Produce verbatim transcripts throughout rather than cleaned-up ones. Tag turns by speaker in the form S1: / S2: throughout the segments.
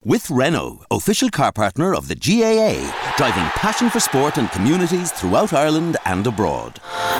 S1: With Renault, official car partner of the G A A, driving passion for sport and communities throughout Ireland and abroad.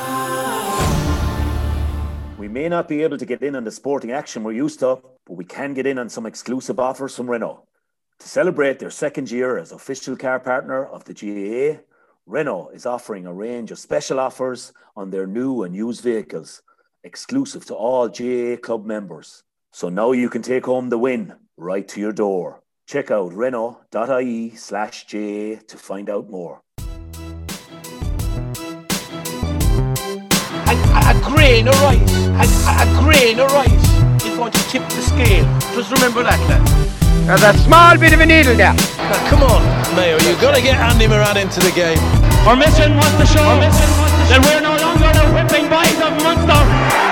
S2: We may not be able to get in on the sporting action we're used to, but we can get in on some exclusive offers from Renault. To celebrate their second year as official car partner of the G A A, Renault is offering a range of special offers on their new and used vehicles, exclusive to all G A A club members. So now you can take home the win right to your door. Check out renault.ie slash J A to find out more.
S3: A, a grain of rice, a, a grain of rice is going to tip the scale. Just remember that, lad.
S4: There's a small bit of a needle there.
S3: Now, come on, Mayo, you've got to get Andy Moran into the game.
S5: Our mission was to show that we're no longer the whipping boys of Munster.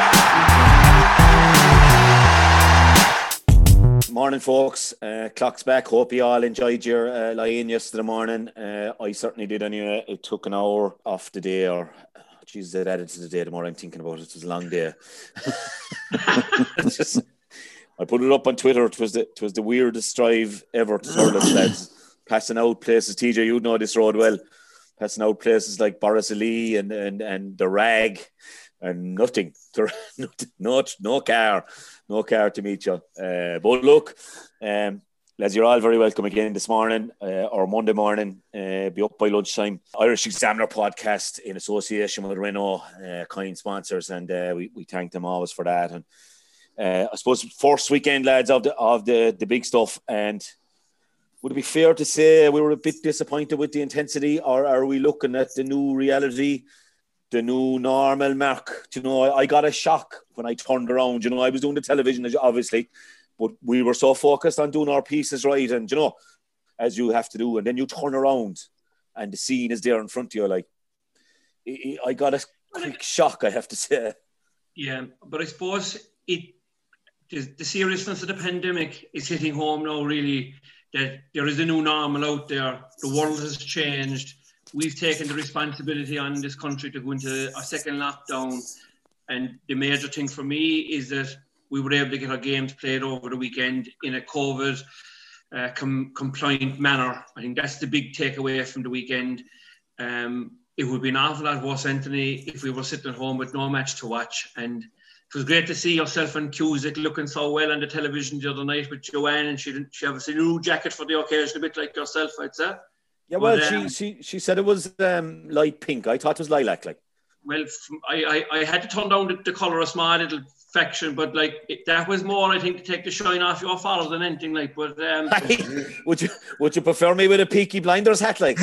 S2: Morning, folks. Uh, clock's back. Hope you all enjoyed your uh, lie-in yesterday morning. Uh, I certainly did anyway. It took an hour off the day, or Jesus, it added to the day the more I'm thinking about it. It was a long day. Just, I put it up on Twitter. It was the, it was the weirdest drive ever to Thurles, lads. Passing out places. T J, you know this road well. Passing out places like Borrisalee and, and, and the Rag and nothing. No, no car. No car to meet you. Uh, but look, um, lads, you're all very welcome again this morning uh, or Monday morning. Uh, be up by lunchtime. Irish Examiner podcast in association with Renault, uh, kind sponsors, and uh, we, we thank them always for that. And uh, I suppose first weekend, lads, of the of the, the big stuff. And would it be fair to say we were a bit disappointed with the intensity, or are we looking at the new reality? The new normal, Mark? Do you know, I, I got a shock when I turned around. You know, I was doing the television, obviously, but we were so focused on doing our pieces right, and, you know, as you have to do, and then you turn around and the scene is there in front of you. Like, I got a quick shock, I have to say.
S5: Yeah, but I suppose it the seriousness of the pandemic is hitting home now, really, that there is a new normal out there. The world has changed. We've taken the responsibility on this country to go into a second lockdown. And the major thing for me is that we were able to get our games played over the weekend in a COVID uh, com- compliant manner. I think that's the big takeaway from the weekend. Um, it would be an awful lot worse, Anthony, if we were sitting at home with no match to watch. And it was great to see yourself and Cusick looking so well on the television the other night with Joanne, and she didn't she obviously a new jacket for the occasion, a bit like yourself, I'd say.
S2: Yeah, well,
S5: but, um,
S2: she, she she said it was um, light pink. I thought it was lilac, like.
S5: Well, I, I, I had to turn down the, the colour a small little fraction, but like it, that was more, I think, to take the shine off your father than anything, like. But um,
S2: would you would you prefer me with a Peaky Blinders hat, like?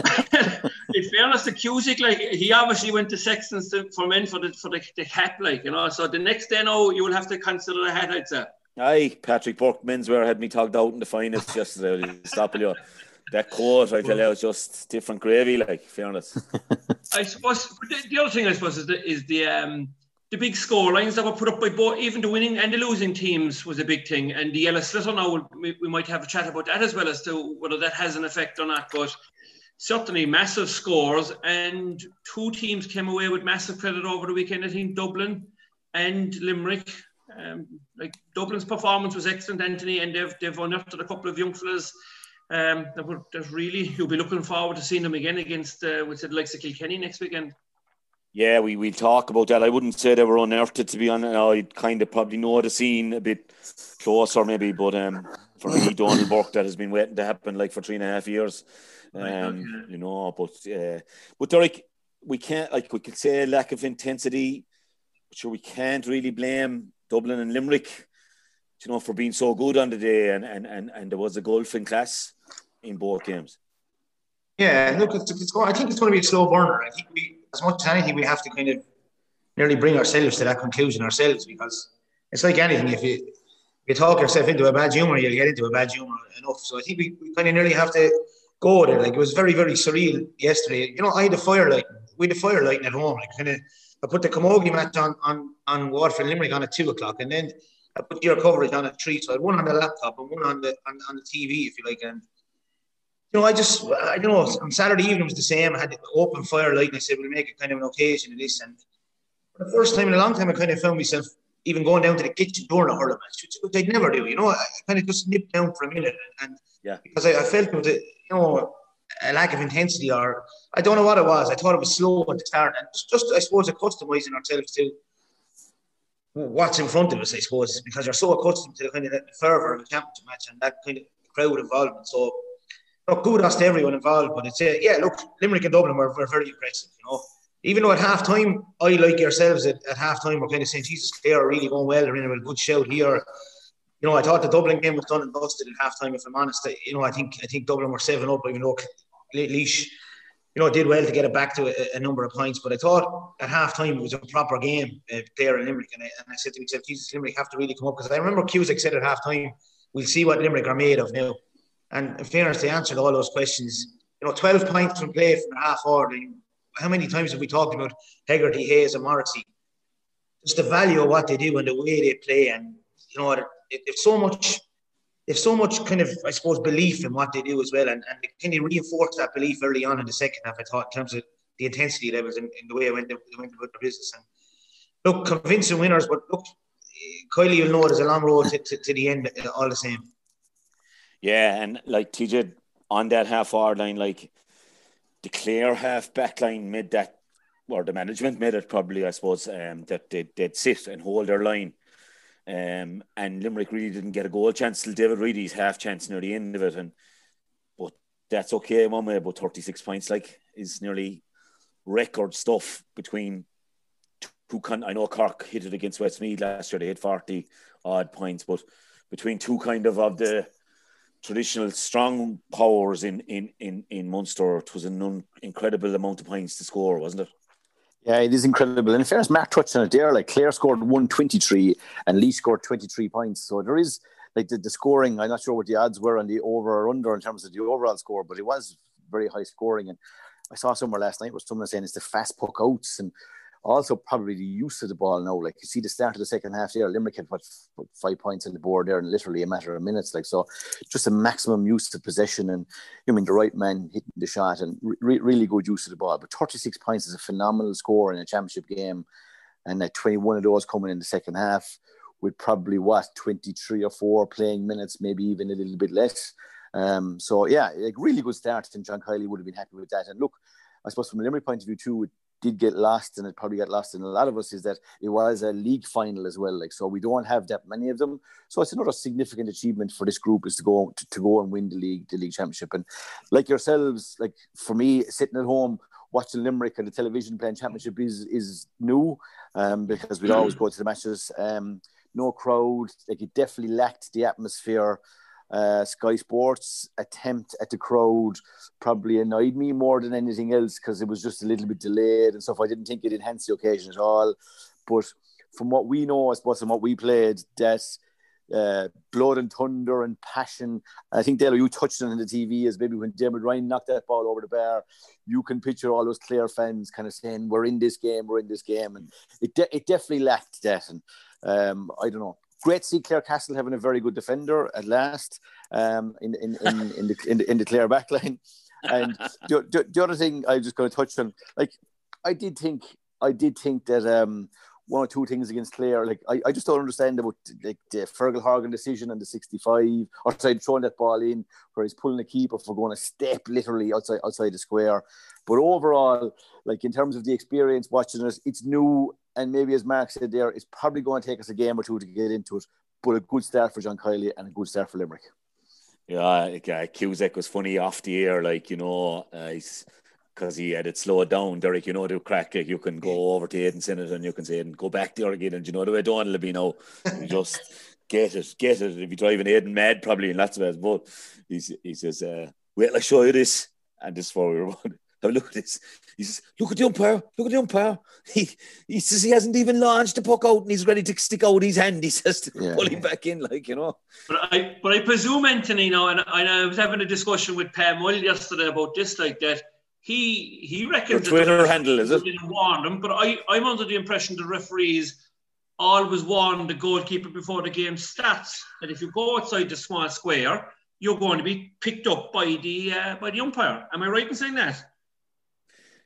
S5: In fairness to Cusick, like he obviously went to Sexton's to, for men for the for the, the hat, like, you know. So the next day, now you will have to consider the hat, I'd say.
S2: Aye, Patrick Burke menswear had me togged out in the finals yesterday. Stop you. That coat, I tell you, was just different gravy, like, fairness.
S5: I suppose the, the other thing, I suppose, is the is the um the big score lines that were put up by both, even the winning and the losing teams was a big thing. And the yellow slitter now, we, we might have a chat about that as well, as to whether that has an effect or not. But certainly massive scores, and two teams came away with massive credit over the weekend. I think Dublin and Limerick. Um, like Dublin's performance was excellent, Anthony, and they've they've unearthed a couple of young fellas. Um, that were that really you'll be looking forward to seeing them again against uh, with the likes of Kilkenny next weekend.
S2: Yeah, we we talk about that. I wouldn't say they were unearthed, to be honest. I'd kind of probably know the scene a bit closer, maybe. But um, for me, Donald Burke, that has been waiting to happen like for three and a half years. Um,
S5: right, okay.
S2: You know, but uh, but Derek, we can't like we could say lack of intensity. But sure, we can't really blame Dublin and Limerick, you know, for being so good on the day, and and and, and there was a golfing class in both games.
S6: Yeah, look, it's, it's going, I think it's going to be a slow burner. I think we, as much as anything, we have to kind of nearly bring ourselves to that conclusion ourselves, because it's like anything. If you if you talk yourself into a bad humour, you'll get into a bad humour enough. So I think we, we kind of nearly have to go with it. Like, it was very, very surreal yesterday. You know, I had a firelight. We had a firelight at home. Like, kind of, I put the Camogie match on on on Waterford Limerick on at two o'clock, and then I put your coverage on at three. So I had one on the laptop and one on the on, on the T V, if you like. And you know, I just, I don't know, on Saturday evening was the same. I had the open firelight, and I said, we'll make it kind of an occasion of this. And for the first time in a long time, I kind of found myself even going down to the kitchen during a hurling match, which, which I'd never do. You know, I kind of just nipped down for a minute, and, and
S2: yeah,
S6: because I, I felt there was a, you know, a lack of intensity, or I don't know what it was. I thought it was slow at the start, and just, just I suppose, accustomizing ourselves to what's in front of us, I suppose, because you're so accustomed to the kind of the fervour of a championship match and that kind of crowd involvement. So, look, kudos to everyone involved, but it's uh, yeah, look, Limerick and Dublin were, were very impressive, you know. Even though at half time, I, like yourselves, at, at half time, we're kind of saying, Jesus, Clare are really going well, they're in a good shout here. You know, I thought the Dublin game was done and dusted at half time, if I'm honest. I, you know, I think I think Dublin were seven up, even though Laois, you know, did well to get it back to a, a number of points. But I thought at half time it was a proper game uh, there in Limerick. And I, and I said to myself, Jesus, Limerick have to really come up. Because I remember Cusack said at half time, we'll see what Limerick are made of now. And in fairness, they answered all those questions. You know, twelve points from play from half hour. How many times have we talked about Hegarty, Hayes, and Morrissey? Just the value of what they do and the way they play. And, you know, it's so much... There's so much kind of, I suppose, belief in what they do as well, and, and they kind of reinforced that belief early on in the second half, I thought, in terms of the intensity levels and, and the way I went, they went about their business. And look, convincing winners, but look, Kylie, you'll know there's a long road to, to, to the end, all the same.
S2: Yeah, and like T J, on that half-hour line, like the Clare half-back line made that, or the management made it probably, I suppose, um, that they'd, they'd sit and hold their line. Um, and Limerick really didn't get a goal chance till David Reedy's half chance near the end of it, and but that's okay. One way, about thirty-six points, like, is nearly record stuff between two. Con- I know Cork hit it against Westmeath last year; they had forty odd points, but between two kind of of the traditional strong powers in in in in Munster, it was an un- incredible amount of points to score, wasn't it?
S7: Yeah, it is incredible. And in fairness, Mark touched on it there. Like, Clare scored one twenty-three and Lee scored twenty-three points. So there is, like, the, the scoring. I'm not sure what the odds were on the over or under in terms of the overall score, but it was very high scoring. And I saw somewhere last night where someone was saying it's the fast puck outs and also probably the use of the ball now. Like, you see the start of the second half there, Limerick had what, five points on the board there in literally a matter of minutes. Like, so just a maximum use of possession and, I mean, the right man hitting the shot and re- really good use of the ball. But thirty-six points is a phenomenal score in a championship game. And uh, twenty-one of those coming in the second half with probably, what, twenty-three or four playing minutes, maybe even a little bit less. Um, so, yeah, like, really good start. And John Kiley would have been happy with that. And look, I suppose from a Limerick point of view too, it did get lost, and it probably got lost in a lot of us, is that it was a league final as well. Like, so we don't have that many of them. So it's another significant achievement for this group is to go to, to go and win the league, the league championship. And like yourselves, like for me, sitting at home watching Limerick on the television playing championship is is new, um, because we'd always go to the matches. Um, no crowd, like it definitely lacked the atmosphere. Uh, Sky Sports' attempt at the crowd probably annoyed me more than anything else because it was just a little bit delayed and stuff. I didn't think it enhanced the occasion at all. But from what we know, I suppose, and what we played, that uh, blood and thunder and passion. I think, Dale, you touched on the T V as maybe when Dermot Ryan knocked that ball over the bar, you can picture all those Clare fans kind of saying, we're in this game, we're in this game. And it de- it definitely lacked that. And um, I don't know. Great to see Clare Castle having a very good defender at last um, in, in, in, in, the, in, the, in the Clare backline. And the, the, the other thing I was just going to touch on, like, I did think, I did think that um, one or two things against Clare, like, I, I just don't understand about like the Fergal Horgan decision on the sixty-five, or sorry, throwing that ball in where he's pulling the keeper for going a step literally outside outside the square. But overall, like, in terms of the experience watching it, it's new. And maybe, as Mark said there, it's probably going to take us a game or two to get into it. But a good start for John Kiley and a good start for Limerick.
S2: Yeah, uh, Cusack was funny off the air, like, you know, because uh, he had it slowed down. Derek, you know, the crack, like, you can go over to Aidan Sinnott and you can say, and go back there again. And you know the way Donald will be now. You just get it, get it. If you're driving Aidan mad, probably in lots of ways. But he, he says, uh, wait, I'll show you this. And this is what we were about. Have a look at this. He says, look at the umpire, look at the umpire. He he says he hasn't even launched the puck out and he's ready to stick out his hand, he says, to yeah. pull him back in, like, you know.
S5: But I but I presume, Anthony, now, and I, I was having a discussion with Pam Mull yesterday about this, like that, he he reckons...
S2: Your Twitter handle, is it?
S5: Didn't warn him, but I, I'm under the impression the referees always warn the goalkeeper before the game starts that if you go outside the small square, you're going to be picked up by the uh, by the umpire. Am I right in saying that?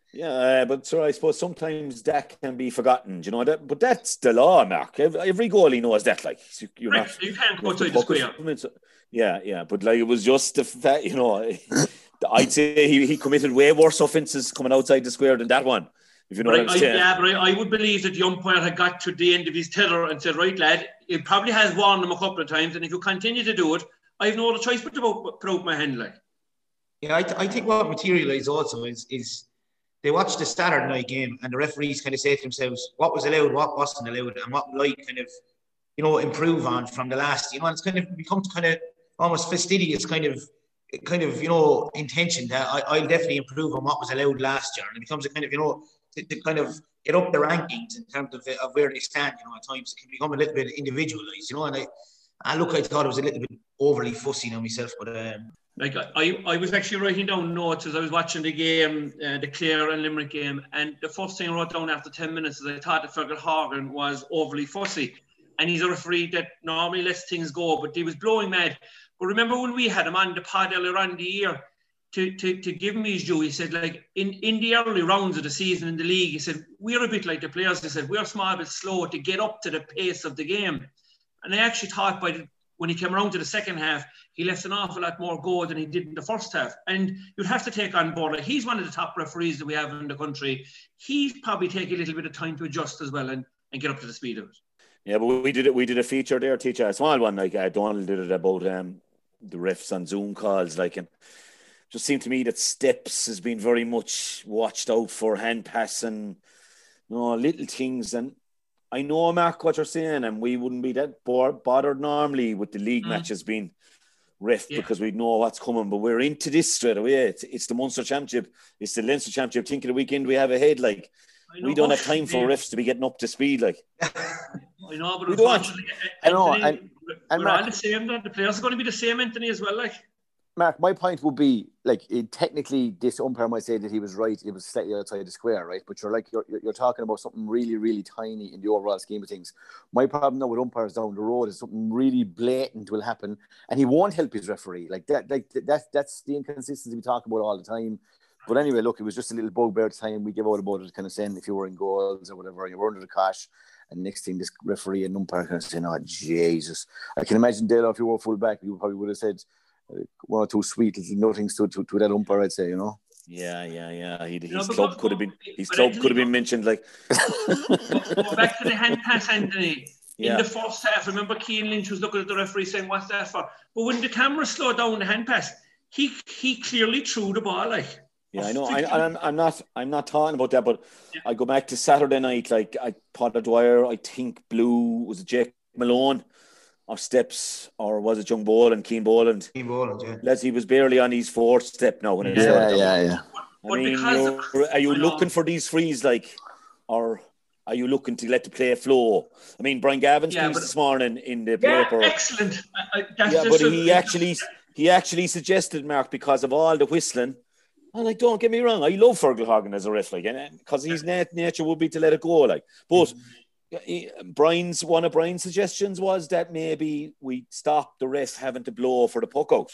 S2: Yeah, uh, but sir, I suppose sometimes that can be forgotten, you know. That, but that's the law, Mark. Every, every goalie knows that. Like you're
S5: right.
S2: not,
S5: you can't go
S2: you
S5: outside the square.
S2: Yeah, yeah. But like it was just the fact, you know. I'd say he, he committed way worse offences coming outside the square than that one. If you know
S5: right,
S2: what I'm saying.
S5: I, yeah, but I, I would believe that the umpire had got to the end of his tether and said, "Right, lad, it probably has warned him a couple of times, and if you continue to do it, I have no other choice but to put out my hand." Like,
S6: yeah, I, th- I think what materialised also is is they watched the Saturday night game, and the referees kind of say to themselves, "What was allowed, what wasn't allowed, and what would I kind of, you know, improve on from the last." You know, and it's kind of become kind of almost fastidious, kind of. kind of, you know, intention that I, I'll definitely improve on what was allowed last year. And it becomes a kind of, you know, to, to kind of get up the rankings in terms of, of where they stand, you know, at times it can become a little bit individualized, you know, and I, I look, I thought it was a little bit overly fussy now myself, but... Um,
S5: like, I, I was actually writing down notes as I was watching the game, uh, the Clare and Limerick game, and the first thing I wrote down after ten minutes is I thought that Fergal Horgan was overly fussy. And he's a referee that normally lets things go, but he was blowing mad. But remember when we had him on the pod earlier on in the year, to, to, to give him his due, he said, like, in, in the early rounds of the season in the league, he said, we're a bit like the players. He said, we're small but slow to get up to the pace of the game. And I actually thought by the, when he came around to the second half, he left an awful lot more go than he did in the first half. And you'd have to take on board, like, he's one of the top referees that we have in the country. He's probably taking a little bit of time to adjust as well and, and get up to the speed of it.
S2: Yeah, but we did it. We did a feature there, teacher, a small one. Like uh, Donald did it about um, the refs on Zoom calls. Like, and just seemed to me that steps has been very much watched out for, hand passing, you know, little things. And I know, Mark, what you're saying, and we wouldn't be that bothered normally with the league mm. matches being ref yeah. because we know what's coming. But we're into this straight away. It's, it's the Munster Championship. It's the Leinster Championship. Think of the weekend we have ahead. Like, we don't have time for refs to be getting up to speed. Like,
S5: I know, but
S2: we
S5: unfortunately,
S7: I know,
S5: Anthony,
S7: and,
S5: and
S7: we're
S5: Mark,
S7: all
S5: the same. The players are going to be the same, Anthony, as well. Like,
S7: Mark, my point would be, like, it, technically, this umpire might say that he was right. It was slightly outside the square, right? But you're like, you're you're talking about something really, really tiny in the overall scheme of things. My problem now with umpires down the road is something really blatant will happen, and he won't help his referee. Like that, like that, that's the inconsistency we talk about all the time. But anyway, look, it was just a little bugbear time we give out about it, kind of saying if you were in goals or whatever, you were under the cash, and next thing this referee and umpire kind of saying, "Oh Jesus!" I can imagine Dale, if you were full back, you probably would have said uh, one or two sweet little nothings to, to to that umpire, I'd say, you know.
S2: Yeah, yeah, yeah. He, his
S5: no,
S2: club
S5: but,
S2: could have been his
S5: but
S2: club
S5: Anthony,
S2: could have been mentioned. Like,
S5: go back to the hand pass, Anthony.
S2: Yeah.
S5: In the first half, remember Cian Lynch was looking at the referee saying, "What's that for?" But when the camera slowed down the hand pass, he he clearly threw the ball like.
S2: Yeah, I know. I, I'm, I'm not. I'm not talking about that, but yeah. I go back to Saturday night. Like I, Potter Dwyer, I think Blue was it Jake Malone, or Steps, or was it Young Boland, Keane Boland?
S6: Keane Boland, yeah.
S2: Leslie was barely on his fourth step now. When it
S7: yeah, yeah, yeah.
S2: I mean, are you looking for these frees, like, or are you looking to let the play flow? I mean, Brian Gavin's
S5: yeah,
S2: piece this morning in the
S5: yeah,
S2: paper.
S5: Excellent. I, that's
S2: yeah, but
S5: a,
S2: he actually he actually suggested, Mark, because of all the whistling. And like, don't get me wrong, I love Fergal Horgan as a ref, like, because his nat- nature would be to let it go, like. But he, Brian's one of Brian's suggestions was that maybe we stop the ref having to blow for the puck out,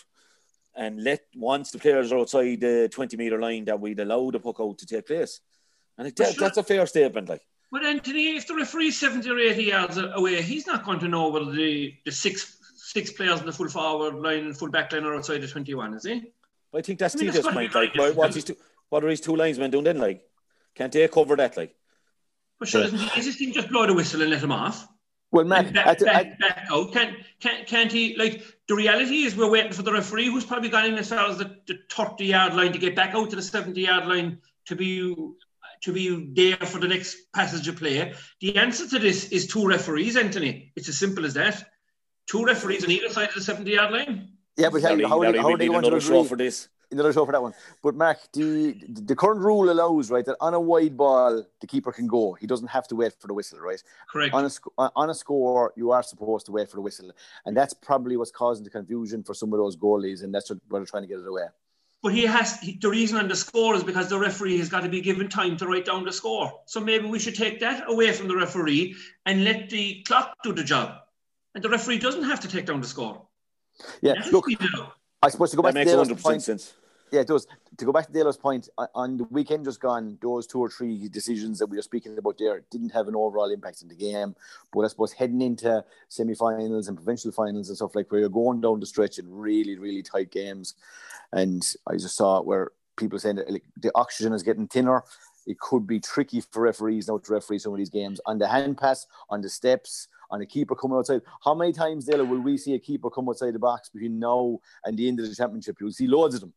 S2: and let once the players are outside the twenty meter line that we'd allow the puck out to take place. And like, that, sure. that's a fair statement, like.
S5: But Anthony, if the referee's seventy or eighty yards away, he's not going to know whether the the six six players in the full forward line and full back line are outside the twenty-one, is he?
S2: I think that's
S5: I mean,
S2: Tito's point. Like, what, what's his two, what are his two linesmen doing then? Like, can't they cover that? Like,
S5: but sure, doesn't he, is his team just blow the whistle and let him off?
S7: Well, Matt,
S5: back, back, I, back out. Can't, can't, can't he? Like, the reality is, we're waiting for the referee, who's probably gone in as far as the, the thirty yard line to get back out to the seventy yard line to be to be there for the next passage of play. The answer to this is two referees, Anthony. It's as simple as that. Two referees on either side of the seventy yard line.
S7: Yeah, but Larry, how, Larry, how, how are they going to
S2: show for this?
S7: Another show for that one. But Mark, the the current rule allows, right, that on a wide ball the keeper can go. He doesn't have to wait for the whistle, right?
S5: Correct.
S7: On a on a score, you are supposed to wait for the whistle, and that's probably what's causing the confusion for some of those goalies, and that's what they're trying to get it away.
S5: But he has he, the reason on the score is because the referee has got to be given time to write down the score. So maybe we should take that away from the referee and let the clock do the job, and the referee doesn't have to take down the score.
S7: Yeah, look, I suppose to go back
S2: that
S7: to
S2: makes one hundred percent
S7: point,
S2: sense.
S7: Yeah, it does. To go back to Dalo's point, on the weekend just gone, those two or three decisions that we were speaking about there didn't have an overall impact in the game. But I suppose heading into semi-finals and provincial finals and stuff like where you're going down the stretch in really, really tight games. And I just saw where people saying that like, the oxygen is getting thinner. It could be tricky for referees now to referee some of these games. On the hand pass, on the steps, on a keeper coming outside. How many times, Dale, will we see a keeper come outside the box between now and the end of the championship? You'll see loads of them.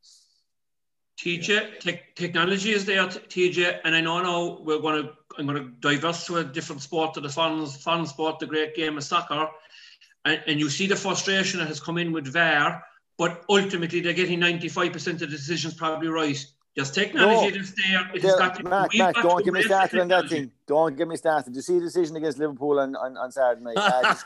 S5: T J, te- technology is there, T J, and I know now we're going to, I'm going to diverse to a different sport, to the fun, fun sport, the great game of soccer, and, and you see the frustration that has come in with V A R, but ultimately they're getting ninety-five percent of the decisions probably right. There's technology no. that's there. It has got to,
S7: Mark, Mark, don't get me started on that thing. Don't get me started. Did you see the decision against Liverpool on, on, on Saturday night?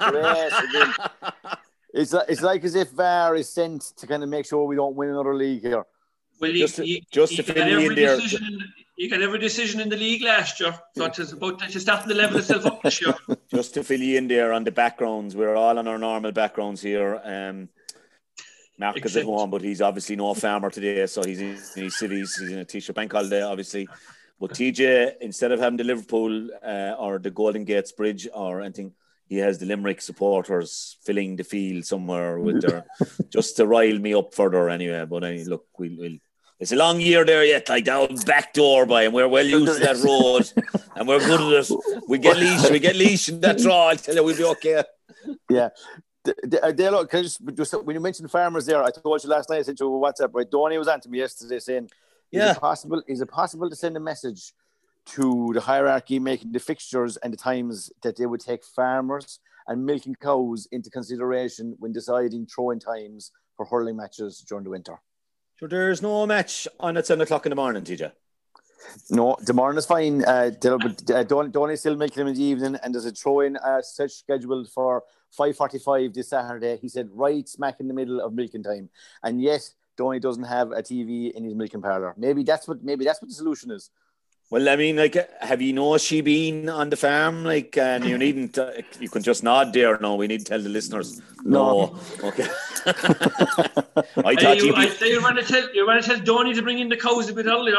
S7: Ah, it's, it's like as if V A R is sent to kind of make sure we don't win another league here.
S5: Well, you, just to, you, just you, to you, got every there. In, you got every decision in the league last year, so it's about to start to level itself up this year.
S2: Just to fill you in there on the backgrounds, we're all on our normal backgrounds here. Um, Mark is at home, but he's obviously no farmer today, so he's in his cities. He's in a T-shirt bank holiday, obviously. But T J, instead of having the Liverpool uh, or the Golden Gates Bridge or anything, he has the Limerick supporters filling the field somewhere with their just to rile me up further anyway. But I look, we'll. we'll It's a long year there yet, like down back door by, and we're well used to that road, and we're good at it. We get leash, we get leash in that draw. I'll tell you, we'll be okay.
S7: Yeah. Dale, can I just, just when you mentioned farmers there, I told you last night, I sent you a WhatsApp, right? Donny was on to me yesterday saying, yeah. is it possible, is it possible to send a message to the hierarchy making the fixtures and the times that they would take farmers and milking cows into consideration when deciding throwing times for hurling matches during the winter?
S2: So there's no match on at seven o'clock in the morning, T J?
S7: No, the morning is fine. Uh, but uh, don't don't still make them in the evening, and there's a throw-in uh, set scheduled for five forty-five this Saturday. He said right smack in the middle of milking time, and yet Donny doesn't have a T V in his milking parlour. Maybe that's what maybe that's what the solution is.
S2: Well, I mean, like, have you know she been on the farm? Like, and you needn't, uh, you can just nod there. No, we need to tell the listeners. No. no. Okay. I thought
S5: hey, you,
S2: you'd be...
S5: I, you want to tell you want to tell Donny to bring in the cows a bit earlier.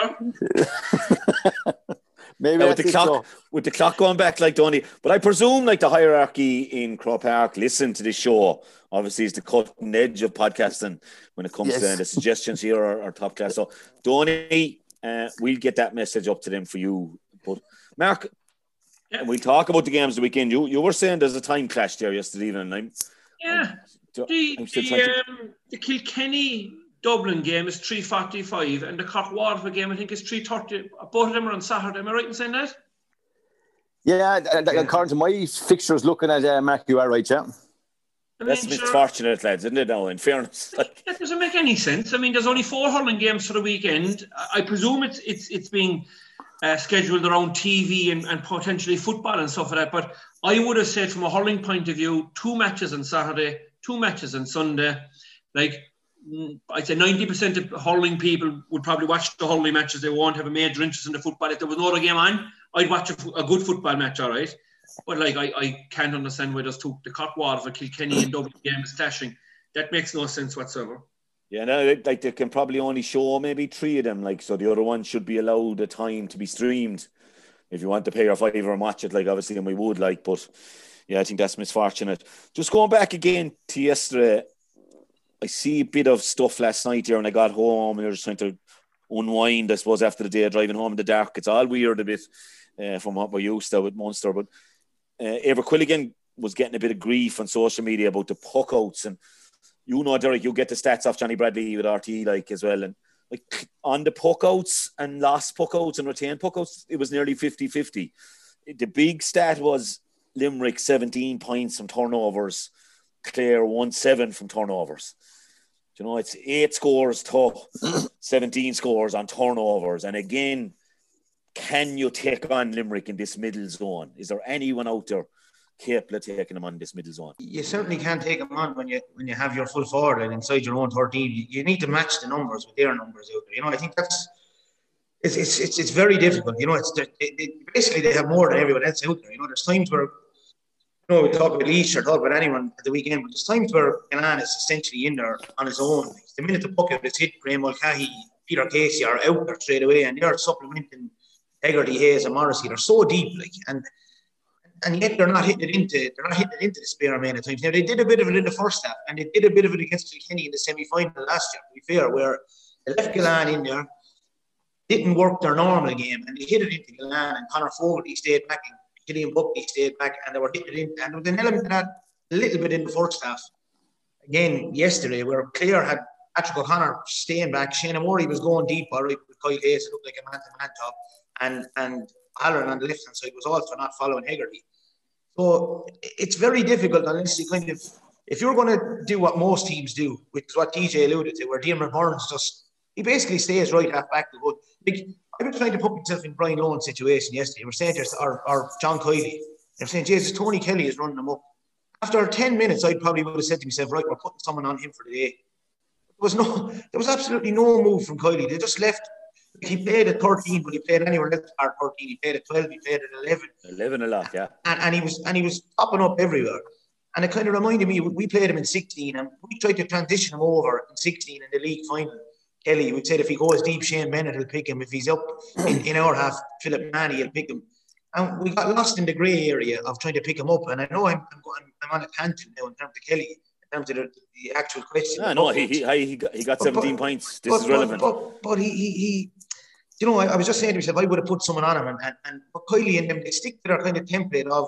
S7: Maybe
S2: yeah, with the clock,
S7: so.
S2: with the clock going back like Donny. But I presume, like the hierarchy in Croke Park, listen to this show. Obviously, it's the cutting edge of podcasting when it comes yes. to the suggestions here are, are top class. So, Donny. Uh, we'll get that message up to them for you. But Mark, yeah. we'll talk about the games the weekend. You you were saying there's a time clash there yesterday evening. I'm,
S5: yeah,
S2: I'm,
S5: the
S2: I'm
S5: the,
S2: to...
S5: um, the Kilkenny Dublin game is three forty-five, and the Cork Waterford game I think is three thirty. Both of them are on Saturday. Am I right in saying that?
S7: Yeah, according to my fixtures, looking at uh, Mark, you are right, yeah.
S5: I
S2: That's
S5: mean,
S2: misfortunate, lads, isn't it? Now, in fairness,
S5: like... that doesn't make any sense. I mean, there's only four hurling games for the weekend. I presume it's it's it's being uh, scheduled around T V and, and potentially football and stuff like that. But I would have said, from a hurling point of view, two matches on Saturday, two matches on Sunday. Like, I'd say ninety percent of hurling people would probably watch the hurling matches. They won't have a major interest in the football. If there was no other game on, I'd watch a, a good football match. All right. But like I, I can't understand why there's two the Cork Waterford, Kilkenny and Dublin game is clashing. That makes no sense whatsoever.
S2: Yeah, no, like they can probably only show maybe three of them, like so the other one should be allowed a time to be streamed if you want to pay your fiver and watch it, like obviously, and we would like, but yeah, I think that's misfortunate. Just going back again to yesterday, I see a bit of stuff last night here, and I got home and I was just trying to unwind, I suppose, after the day of driving home in the dark. It's all weird a bit uh, from what we're used to with Munster, but. Uh, Eibhear Quilligan was getting a bit of grief on social media about the puck outs, and you know, Derek, you get the stats off Johnny Bradley with R T like as well, and like on the puck outs and lost puck outs and retained puck outs, it was nearly fifty-fifty. The big stat was Limerick seventeen points from turnovers, Clare one seven from turnovers. You know, it's eight scores to seventeen scores on turnovers, and again. Can you take on Limerick in this middle zone? Is there anyone out there capable of taking them on this middle zone?
S6: You certainly can't take them on when you when you have your full forward line inside your own thirteen. You, you need to match the numbers with their numbers out there. You know, I think that's it's it's it's, it's very difficult. You know, it's it, it, basically they have more than everyone else out there. You know, there's times where you know, we talk about Leash or talk about anyone at the weekend, but there's times where Gillane is essentially in there on his own. Like, the minute the puck out is hit, Graham Mulcahy, Peter Casey are out there straight away, and they're supplementing Hegarty, Hayes, and Morrissey. They're so deep, like, and and yet they're not hitting it into they're not hitting it into the spare man at times. Now they did a bit of it in the first half, and they did a bit of it against Kilkenny in the semi-final last year, to be fair, where they left Gillane in there, didn't work their normal game, and they hit it into Gillane, and Conor Fogarty stayed back, and Killian Buckley stayed back, and they were hitting it in, and there was an element of that a little bit in the first half. Again, yesterday, where Clare had Patrick O'Connor staying back, Shane Murray was going deep, all right, with Kyle Hayes, it looked like a man-to-man top, and and Halloran on the left-hand side was also not following Hegarty. So it's very difficult unless you kind of, if you're going to do what most teams do, which is what T J alluded to, where Diarmaid Byrnes just, he basically stays right half back to good. Like, I've been trying to put myself in Brian Lohan's situation yesterday. We're saying just, or, or John Kiley. They're saying, Jesus, Tony Kelly is running them up. After ten minutes, I probably would have said to myself, right, we're putting someone on him for the day. There was no, there was absolutely no move from Kiley. They just left. He played at thirteen, but he played anywhere less than thirteen. He played at twelve. He played at eleven.
S2: eleven a lot, yeah.
S6: And, and he was and he was popping up everywhere. And it kind of reminded me, we played him in sixteen, and we tried to transition him over in sixteen in the league final. Kelly, we said if he goes deep, Shane Bennett will pick him. If he's up in, in our half, Philip Manny will pick him. And we got lost in the grey area of trying to pick him up. And I know I'm I'm, going, I'm on a tangent now in terms of Kelly, in terms of the, the actual question.
S2: No, no, he he he got, he got but, seventeen but, points. This
S6: but,
S2: is relevant.
S6: But, but, but he, he, he, you know, I, I was just saying to myself, I would have put someone on him. And, and, and but Kiley and them, they stick to their kind of template of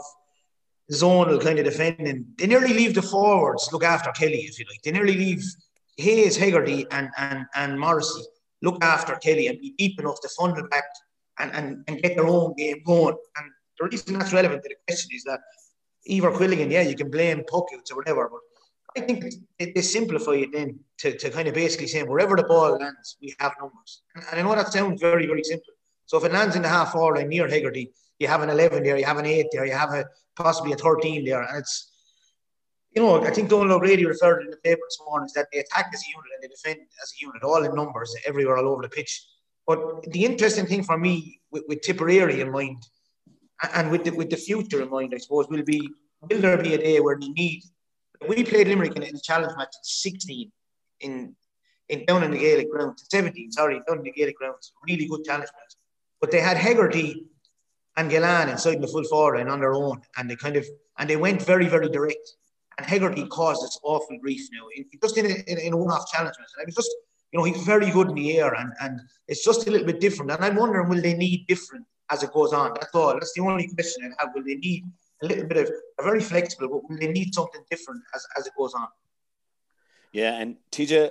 S6: zonal kind of defending. They nearly leave the forwards look after Kelly, if you like. They nearly leave Hayes, Hegarty, and, and, and Morrissey look after Kelly and be deep enough to funnel back and, and, and get their own game going. And the reason that's relevant to the question is that Ivor Quilligan, yeah, you can blame puckouts or whatever, but I think they, they simplify it then to, to kind of basically saying wherever the ball lands, we have numbers. And, and I know that sounds very, very simple. So if it lands in the half forward line near Hegarty, you have an eleven there, you have an eight there, you have a possibly a thirteen there, and it's, you know, I think Donald O'Grady referred in the paper this morning is that they attack as a unit and they defend as a unit, all in numbers, everywhere, all over the pitch. But the interesting thing for me, with, with Tipperary in mind, and with the, with the future in mind, I suppose, will be, will there be a day where we need, we played Limerick in a challenge match in sixteen, in, in down in the Gaelic grounds, seventeen, sorry, down in the Gaelic grounds, really good challenge match. But they had Hegarty and Gillane inside the full forward and on their own, and they kind of, and they went very, very direct. And Hegarty caused us awful grief now, in, just in a, in, in a one-off challenge match. And it was just, you know, he's very good in the air, and, and it's just a little bit different. And I'm wondering, will they need different as it goes on? That's all. That's the only question I have. Will they need a little bit of, a very flexible, but will they need something different as, as it goes on?
S2: Yeah, and T J,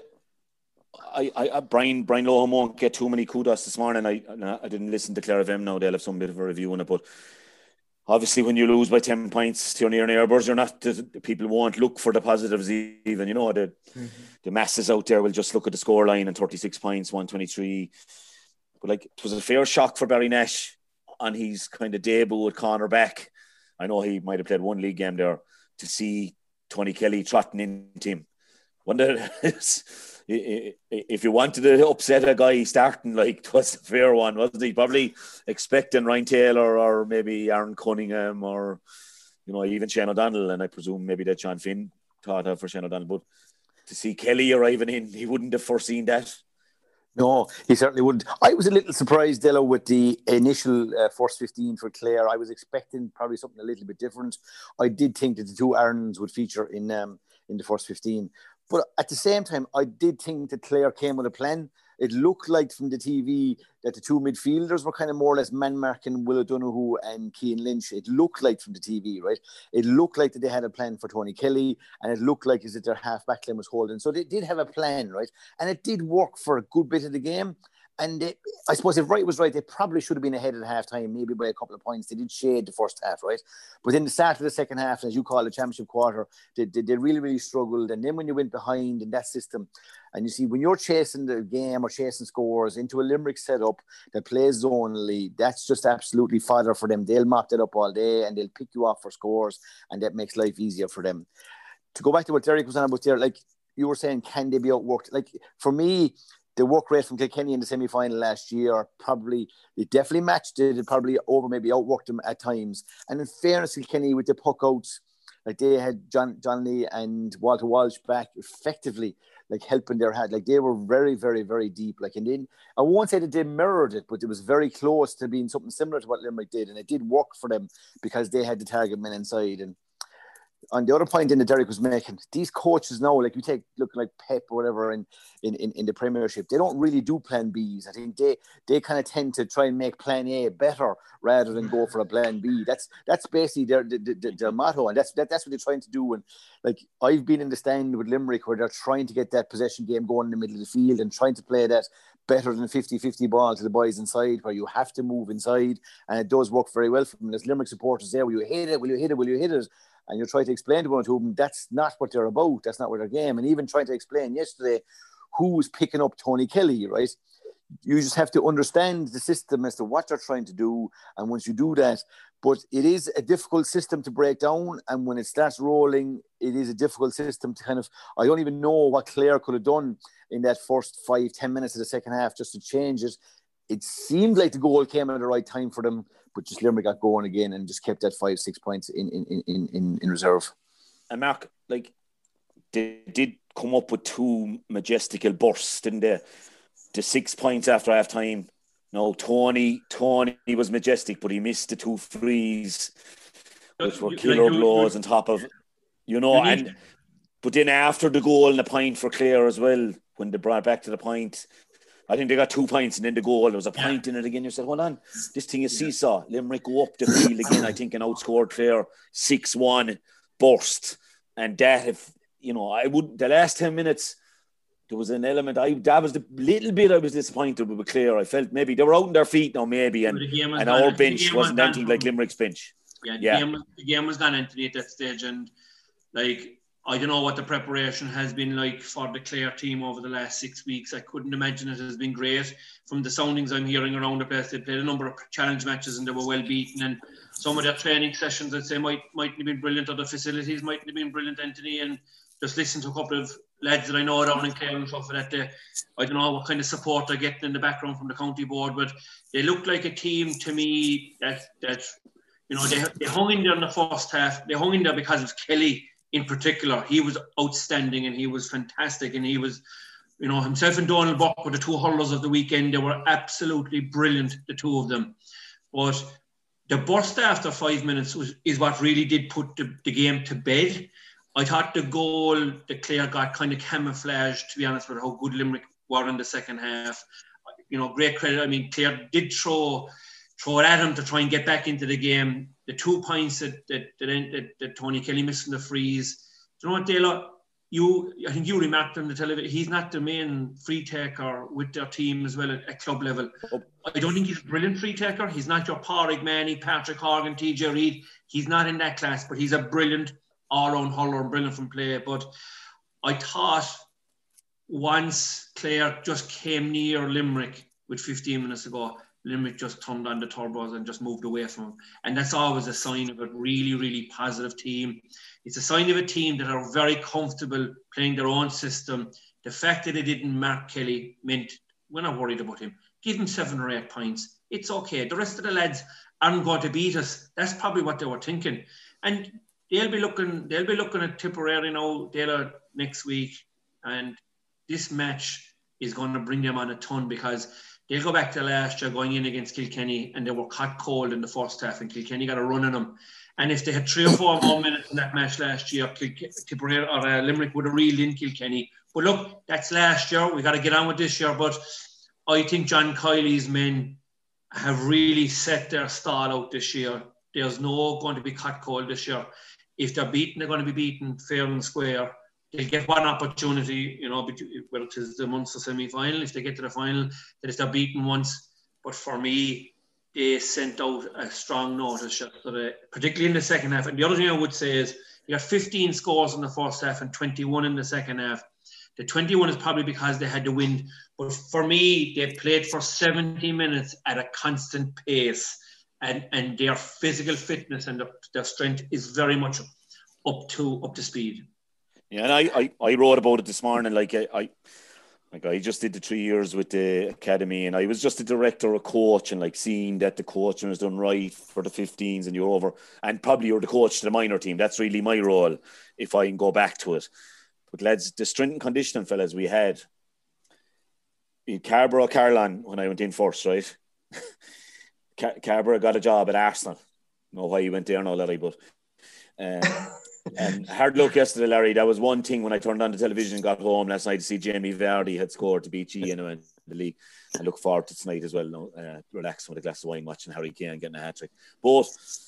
S2: I, I, Brian, Brian Lohan won't get too many kudos this morning. I, I didn't listen to Clare F M now. They'll have some bit of a review on it, but obviously, when you lose by ten points to your near neighbours, you're not. The people won't look for the positives even. You know, the mm-hmm. the masses out there will just look at the scoreline and thirty-six points, one twenty-three. But like, it was a fair shock for Barry Nash on his kind of debut at cornerback. I know he might have played one league game there, to see Tony Kelly trotting into him. Wonder if you wanted to upset a guy starting, like, it was a fair one, wasn't he? Probably expecting Ryan Taylor or maybe Aaron Cunningham or, you know, even Shane O'Donnell, and I presume maybe that Sean Finn thought of for Shane O'Donnell. But to see Kelly arriving in, he wouldn't have foreseen that.
S7: No, he certainly wouldn't. I was a little surprised, Dello, with the initial uh, first fifteen for Clare. I was expecting probably something a little bit different. I did think that the two Irons would feature in um, in the first fifteen. But at the same time, I did think that Clare came with a plan. It looked like from the T V that the two midfielders were kind of more or less man-marking Will O'Donoghue and Cian Lynch. It looked like from the T V, right? It looked like that they had a plan for Tony Kelly, and it looked like as that their half-back line was holding. So they did have a plan, right? And it did work for a good bit of the game. And they, I suppose if Wright was right, they probably should have been ahead at half-time, maybe by a couple of points. They did shade the first half, right? But in the start of the second half, as you call it, the championship quarter, they, they, they really, really struggled. And then when you went behind in that system, and you see, when you're chasing the game or chasing scores into a Limerick setup that plays zonally, that's just absolutely fodder for them. They'll mop that up all day and they'll pick you off for scores, and that makes life easier for them. To go back to what Derek was on about there, like you were saying, can they be outworked? Like, for me, the work rate from Kilkenny in the semi-final last year, probably, they definitely matched it. It probably over, maybe outworked them at times. And in fairness, Kilkenny with the puck outs, like they had John John Lee and Walter Walsh back effectively, like helping their hand. Like they were very, very, very deep. Like, and then I won't say that they mirrored it, but it was very close to being something similar to what Limerick did, and it did work for them because they had the target men inside. And on the other point in the Derek was making, these coaches now, like you take look like Pep or whatever in, in, in, in the Premiership, they don't really do plan Bs. I think they they kind of tend to try and make plan A better rather than go for a plan B. That's that's basically their their, their, their motto, and that's that, that's what they're trying to do. And like I've been in the stand with Limerick where they're trying to get that possession game going in the middle of the field and trying to play that better than fifty-fifty ball to the boys inside, where you have to move inside, and it does work very well for them. There's Limerick supporters there, will you hit it, will you hit it, will you hit it? And you try to explain to one or two of them, that's not what they're about. That's not what their game. And even trying to explain yesterday who's picking up Tony Kelly, right? You just have to understand the system as to what they're trying to do. And once you do that, but it is a difficult system to break down. And when it starts rolling, it is a difficult system to kind of, I don't even know what Clare could have done in that first five, ten minutes of the second half just to change it. It seemed like the goal came at the right time for them, but just Limerick got going again and just kept that five, six points in in, in, in, in reserve.
S2: And Mark, like, they did come up with two majestical bursts, didn't they? The six points after half time. No, Tony, Tony was majestic, but he missed the two frees, which were killer like, blows on top of, you know, and but then after the goal and the point for Clare as well, when they brought back to the point, I think they got two points and then the goal, there was a point yeah. in it again. You said, hold on, this thing is seesaw. Limerick go up the field again, I think, and outscored Clare six one, burst. And that, if, you know, I would, the last ten minutes, there was an element, I that was the little bit I was disappointed with Clare. I felt maybe they were out on their feet now, maybe, and, and our done. bench wasn't was anything like Limerick's bench.
S5: Yeah, the, yeah. Game was, the game was done, Anthony, at that stage, and like, I don't know what the preparation has been like for the Clare team over the last six weeks. I couldn't imagine it has been great. From the soundings I'm hearing around the place, they played a number of challenge matches and they were well beaten. And some of their training sessions, I'd say, might mightn't have been brilliant, or the facilities mightn't have been brilliant, Anthony. And just listen to a couple of lads that I know down in Clare and stuff that they, I don't know what kind of support they're getting in the background from the county board, but they look like a team to me that that you know they they hung in there in the first half. They hung in there because of Kelly. In particular, he was outstanding and he was fantastic, and he was, you know, himself and Donald Buck were the two hurlers of the weekend. They were absolutely brilliant, the two of them. But the burst after five minutes was is what really did put the, the game to bed. I thought the goal that Clare got kind of camouflaged, to be honest, with how good Limerick were in the second half. You know, great credit. I mean, Clare did throw throw it at him to try and get back into the game. The two points that that that, that, that Tony Kelly missed in the freeze. Do you know what, Dale? You, I think you remarked on the television, he's not the main free taker with their team as well at, at club level. I don't think he's a brilliant free taker. He's not your Pádraig Manny, Patrick Horgan, T J Reid. He's not in that class, but he's a brilliant all-round hurler and brilliant from play. But I thought once Clare just came near Limerick with fifteen minutes to go, Limerick just turned on the turbos and just moved away from him. And that's always a sign of a really, really positive team. It's a sign of a team that are very comfortable playing their own system. The fact that they didn't mark Kelly meant we're not worried about him. Give him seven or eight points. It's okay. The rest of the lads aren't going to beat us. That's probably what they were thinking. And they'll be looking, they'll be looking at Tipperary now, they'll next week. And this match is going to bring them on a ton, because they'll go back to last year going in against Kilkenny and they were caught cold in the first half and Kilkenny got a run on them. And if they had three or four more minutes in that match last year, Tipperary or uh, Limerick would have reeled in Kilkenny. But look, that's last year. We got to get on with this year. But I think John Kiley's men have really set their stall out this year. There's no going to be caught cold this year. If they're beaten, they're going to be beaten fair and square. They'll get one opportunity, you know, whether it is the Munster semi-final, if they get to the final, that if they're beaten once. But for me, they sent out a strong notice yesterday, particularly in the second half. And the other thing I would say is you got fifteen scores in the first half and twenty-one in the second half. The twenty-one is probably because they had the wind. But for me, they played for seventy minutes at a constant pace. And, and their physical fitness and their, their strength is very much up to up to speed.
S2: Yeah, and I, I, I wrote about it this morning. Like I, I, Like I just did the three years with the academy, and I was just a director, a coach, and like seeing that the coaching was done right for the fifteens, and you're over, and probably you're the coach to the minor team. That's really my role if I can go back to it. But lads, the strength and conditioning fellas we had in Carborough, Carlan, when I went in first, right? Car- Carborough got a job at Arsenal. Know why he went there, no, Larry, but. Uh, And hard luck yesterday, Larry. That was one thing when I turned on the television and got home last night to see Jamie Vardy had scored to beat G in the league. I look forward to tonight as well. No, uh, relaxing with a glass of wine, watching Harry Kane getting a hat trick. But,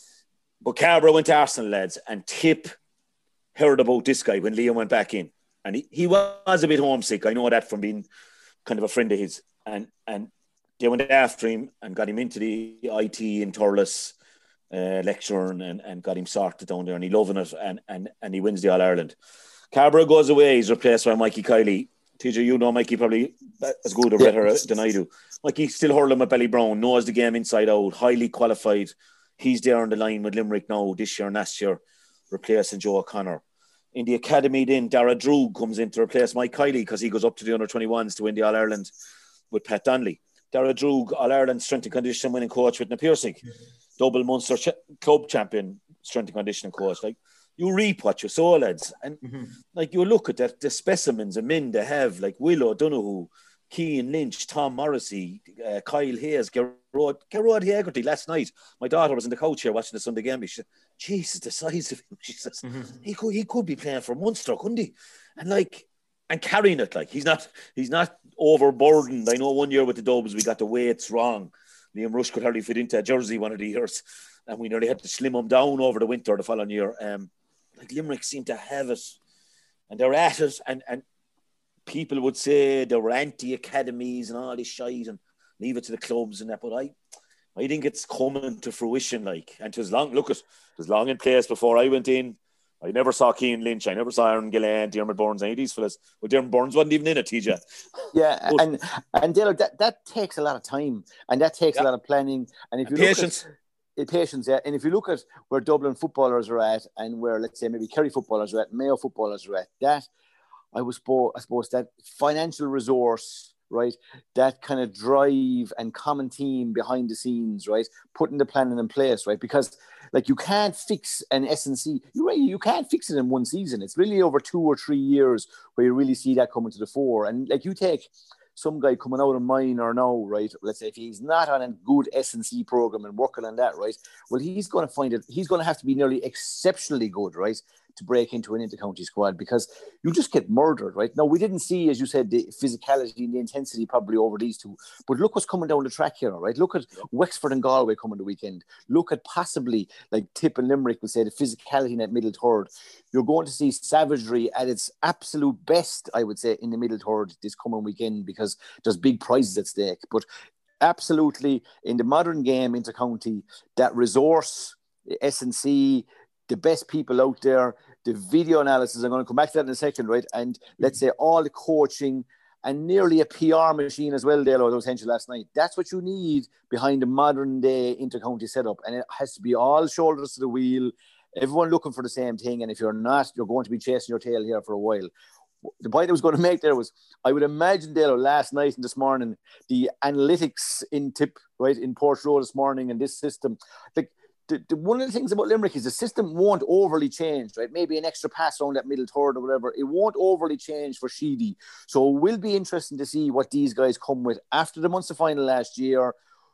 S2: but Carborough went to Arsenal, lads, and Tip heard about this guy when Liam went back in. And he, he was a bit homesick. I know that from being kind of a friend of his. And, and they went after him and got him into the I T in Thurles. Uh, lecturing and, and got him sorted down there, and he loving it, and and and he wins the All Ireland. Carborough goes away. He's replaced by Mikey Kiley. T J, you know Mikey probably as good or yeah. better than I do. Mikey still hurling with Belly Brown, knows the game inside out, highly qualified. He's there on the line with Limerick now this year and last year, replacing Joe O'Connor. In the academy, then Dara Droog comes in to replace Mike Kiley because he goes up to the under twenty-ones to win the All Ireland with Pat Donnelly. Dara Droog, All Ireland strength and conditioning winning coach with Napiersic. Double Munster ch- club champion, strength and conditioning coach. Like, you reap what you sow, lads. And, mm-hmm. like, you look at that, the specimens of men they have, like Will O'Donoghue, Cian Lynch, Tom Morrissey, uh, Kyle Hayes, Gerard, Gerard Hegarty last night. My daughter was in the couch here watching the Sunday game. She said, Jesus, the size of him. She says, mm-hmm. he, could, he could be playing for Munster, couldn't he? And, like, and carrying it. Like, he's not, he's not overburdened. I know one year with the Dubs, we got the weights wrong. Liam Rush could hardly fit into a jersey one of the years, and we nearly had to slim him down over the winter the following year. Um, like Limerick seemed to have it, and they're at it, and, and people would say they were anti-academies and all this shite and leave it to the clubs and that, but I I think it's coming to fruition, like, and it was long, look, it was long in place before I went in. I never saw Cian Lynch. I never saw Aaron Gillan, Dermot Burns, any of these fellas. Well, Dermot Burns wasn't even in it, T J.
S7: Yeah, but, and and Dale, that, that takes a lot of time, and that takes yeah. a lot of planning. And if you
S2: and
S7: look
S2: patience.
S7: at patience, yeah, and if you look at where Dublin footballers are at, and where, let's say, maybe Kerry footballers are at, Mayo footballers are at, that I was, I suppose that financial resource. Right, that kind of drive and common team behind the scenes, right, putting the planning in place, right, because like you can't fix an S N C, you really you can't fix it in one season. It's really over two or three years where you really see that coming to the fore. And like you take some guy coming out of mine or now, right, let's say if he's not on a good S N C program and working on that, right, well, he's going to find it, he's going to have to be nearly exceptionally good, right, to break into an inter-county squad, because you just get murdered, right? Now, we didn't see, as you said, the physicality and the intensity probably over these two, but look what's coming down the track here, right? Look at Wexford and Galway coming the weekend. Look at possibly, like Tip and Limerick will say, the physicality in that middle third. You're going to see savagery at its absolute best, I would say, in the middle third this coming weekend, because there's big prizes at stake. But absolutely, in the modern game, inter-county, that resource, S N C, the best people out there, the video analysis, I'm going to come back to that in a second, right? And let's say all the coaching and nearly a P R machine as well, Dale, I was mentioned last night. That's what you need behind a modern day inter-county setup. And it has to be all shoulders to the wheel, everyone looking for the same thing. And if you're not, you're going to be chasing your tail here for a while. The point I was going to make there was, I would imagine, Dale, last night and this morning, the analytics in Tip, right, in Portrush this morning and this system, like, The, the, one of the things about Limerick is the system won't overly change, right? Maybe an extra pass around that middle third or whatever. It won't overly change for Sheedy. So it will be interesting to see what these guys come with after the Munster final last year.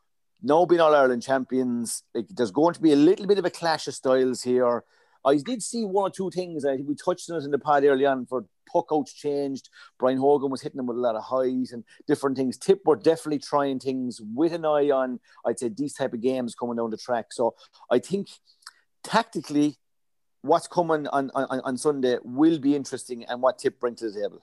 S7: Now being All-Ireland champions, like, there's going to be a little bit of a clash of styles here. I did see one or two things. I think we touched on it in the pod early on, for puck outs changed. Brian Hogan was hitting them with a lot of highs and different things. Tip were definitely trying things with an eye on, I'd say, these type of games coming down the track. So I think tactically what's coming on, on, on Sunday will be interesting, and what Tip bring to the table.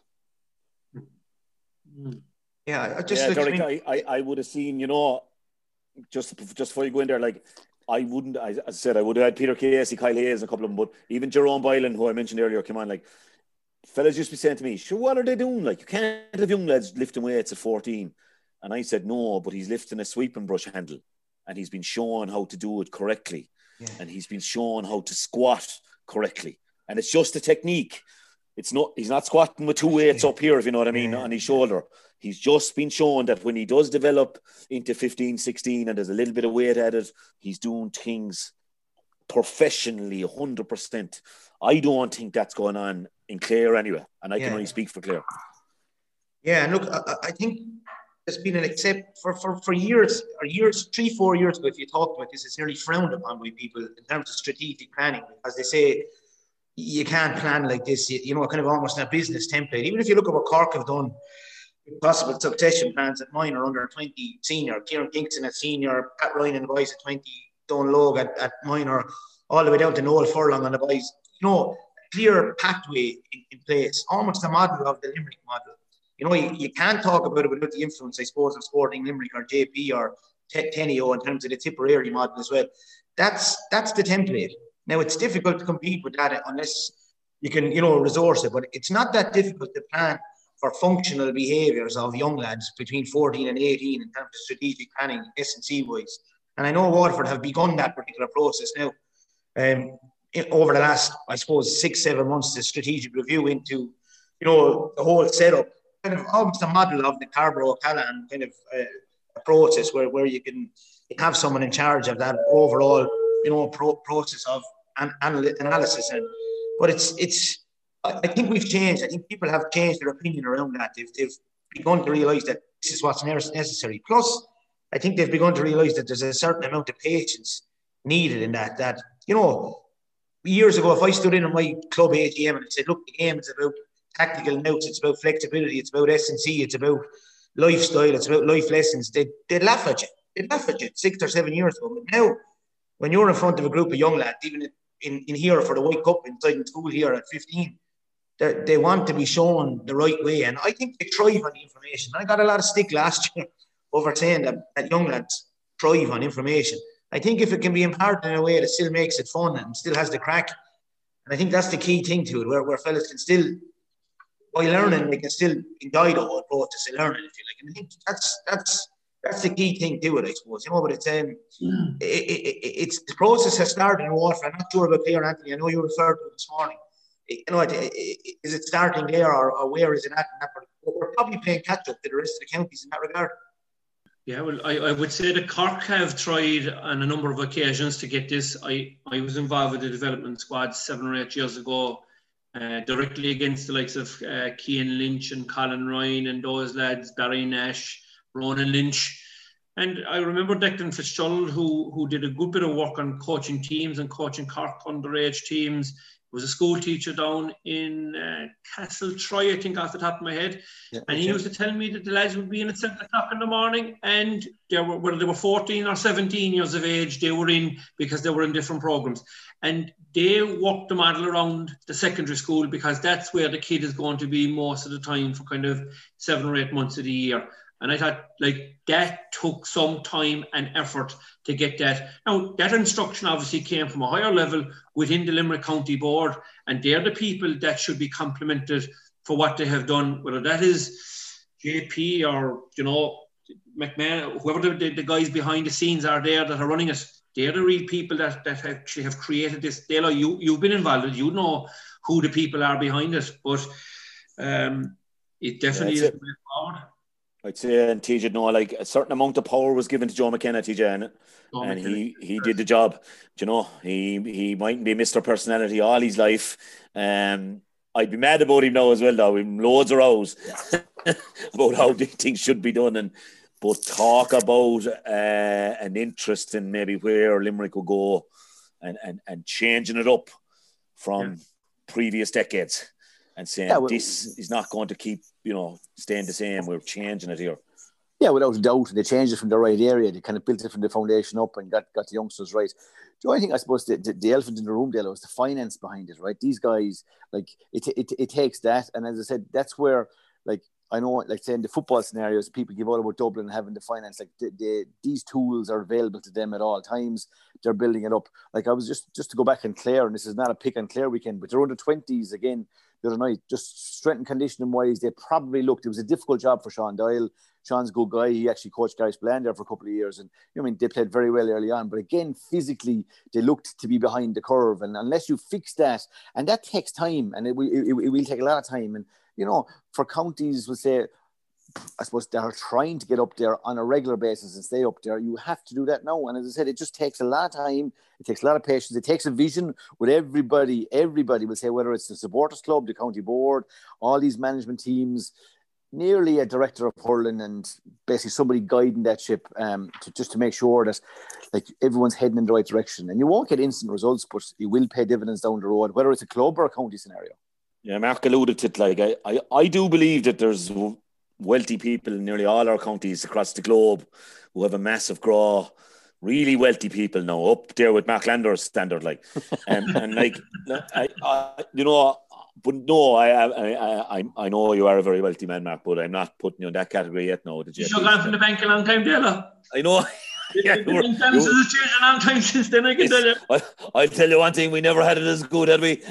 S6: Yeah, I just
S2: yeah,
S6: like,
S2: Derek,
S6: I, mean,
S2: I, I would have seen, you know, just just before you go in there, like, I wouldn't, as I said, I would have had Peter Casey, Kyle Hayes, a couple of them, but even Jerome Boylan, who I mentioned earlier, came on, like, fellas used to be saying to me, sure, what are they doing? Like, you can't have young lads lifting weights at fourteen. And I said, no, but he's lifting a sweeping brush handle, and he's been shown how to do it correctly. Yeah. And he's been shown how to squat correctly. And it's just a technique. It's not, he's not squatting with two weights up here, if you know what I mean,
S6: Yeah.
S2: on his shoulder. He's just been shown that when he does develop into fifteen, sixteen and there's a little bit of weight added, he's doing things professionally, one hundred percent. I don't think that's going on in Clare anyway, and I
S6: Yeah.
S2: can only speak for Clare.
S6: Yeah, and look, I, I think there's been an accept for, for, for years, or years, three, four years ago, if you talked about this, it's nearly frowned upon by people in terms of strategic planning, because they say you can't plan like this, you, you know, kind of almost a business template. Even if you look at what Cork have done, possible succession plans at minor, under twenty senior, Kieran Kingston at senior, Pat Ryan and the boys at twenty, Don Logue at, at minor, all the way down to Noel Furlong and the boys. You know, clear pathway in, in place, almost a model of the Limerick model. You know, you, you can't talk about it without the influence, I suppose, of Sporting Limerick or J P or Tenio in terms of the Tipperary model as well. That's that's the template. Now, it's difficult to compete with that unless you can, you know, resource it, but it's not that difficult to plan for functional behaviours of young lads between fourteen and eighteen in terms of strategic planning, S and C wise. And I know Waterford have begun that particular process now. Um, over the last, I suppose, six, seven months, the strategic review into, you know, the whole setup, kind of almost a model of the Carborough Callahan kind of uh, a process where, where you can have someone in charge of that overall, you know, pro- process of an, anal- analysis. And but it's it's. I think we've changed. I think people have changed their opinion around that. They've, they've begun to realise that this is what's necessary. Plus, I think they've begun to realise that there's a certain amount of patience needed in that. That, you know, years ago, if I stood in on my club A G M and I said, look, the game is about tactical notes, it's about flexibility, it's about S and C, it's about lifestyle, it's about life lessons, they'd, they'd laugh at you. They'd laugh at you six or seven years ago. But now, when you're in front of a group of young lads, even in, in here for the White Cup inside in school here at fifteen, they want to be shown the right way. And I think they thrive on the information. I got a lot of stick last year over saying that, that young lads thrive on information. I think if it can be imparted in a way that still makes it fun and still has the crack, and I think that's the key thing to it, where, where fellas can still, by learning, they can still enjoy the whole process of learning, if you like. And I think that's that's that's the key thing to it, I suppose. You know, but it's um, mm. it, it, it's the process has started in Waterford. I'm not sure about Clare, Anthony. I know you referred to it this morning. You know, is it starting there, or, or where is it at? We're probably playing catch up to the rest of the counties in that regard.
S5: Yeah, well, I, I would say that Cork have tried on a number of occasions to get this. I, I was involved with the development squad seven or eight years ago, uh, directly against the likes of uh, Cian Lynch and Colin Ryan and those lads, Barry Nash, Ronan Lynch. And I remember Declan Fitzgerald, who, who did a good bit of work on coaching teams and coaching Cork underage teams. Was a school teacher down in uh, Castle Troy, I think, off the top of my head. Yeah, and he okay. used to tell me that the lads would be in at seven o'clock in the morning, and they were, whether they were fourteen or seventeen years of age, they were in because they were in different programs. And they worked the model around the secondary school because that's where the kid is going to be most of the time for kind of seven or eight months of the year. And I thought, like, that took some time and effort to get that. Now, that instruction obviously came from a higher level within the Limerick County Board, and they're the people that should be complimented for what they have done, whether that is J P or, you know, McMahon, whoever the, the guys behind the scenes are there that are running it. They're the real people that, that actually have created this. Dale, you, you've been involved. You know who the people are behind it, but um, it definitely yeah, is the way forward.
S2: I'd say, and T J, no, like a certain amount of power was given to Joe McKenna, T J, and, oh, and he, he did the job. Do you know, he he mightn't be Mister Personality all his life. Um, I'd be mad about him now as well, though. We've loads of rows about how things should be done, and but talk about uh, an interest in maybe where Limerick will go, and and and changing it up from yeah. previous decades. And saying yeah, well, this is not going to keep, you know, staying the same. We're changing it here.
S7: Yeah, without a doubt. They changed it from the right area. They kind of built it from the foundation up and got, got the youngsters right. The only thing I suppose the, the, the elephant in the room, Dale, was the finance behind it, right? These guys, like, it, it it takes that. And as I said, that's where, like, I know, like, saying the football scenarios, people give out about Dublin having the finance. Like, the, the, these tools are available to them at all times. They're building it up. Like, I was just, just to go back on Clare, and this is not a pick on Clare weekend, but they're under twenties again. the other night. Just strength and conditioning wise, they probably looked. It was a difficult job for Sean Doyle. Sean's a good guy. He actually coached Gary Spillane there for a couple of years, and you know, I mean, they played very well early on. But again, physically, they looked to be behind the curve, and unless you fix that, and that takes time, and it will it, it will take a lot of time. And you know, for counties, we'll say, I suppose they're trying to get up there on a regular basis and stay up there. You have to do that now. And as I said, it just takes a lot of time. It takes a lot of patience. It takes a vision with everybody. Everybody will say, whether it's the supporters club, the county board, all these management teams, nearly a director of hurling, and basically somebody guiding that ship um, to just to make sure that like everyone's heading in the right direction. And you won't get instant results, but you will pay dividends down the road, whether it's a club or a county scenario.
S2: Yeah, Mark alluded to it. Like I, I, I do believe that there's wealthy people in nearly all our counties across the globe who have a massive grow, really wealthy people now, up there with Mark Lander's standard, like, um, and like, I, I, you know, but no, I, I, I, I know you are a very wealthy man, Mark, but I'm not putting you in that category yet. No,
S5: you should have gone from the bank a long time, Dale.
S2: I know. Yeah,
S5: the bank has changed a long time since then. I can tell you.
S2: I, I'll tell you one thing: we never had it as good, had we?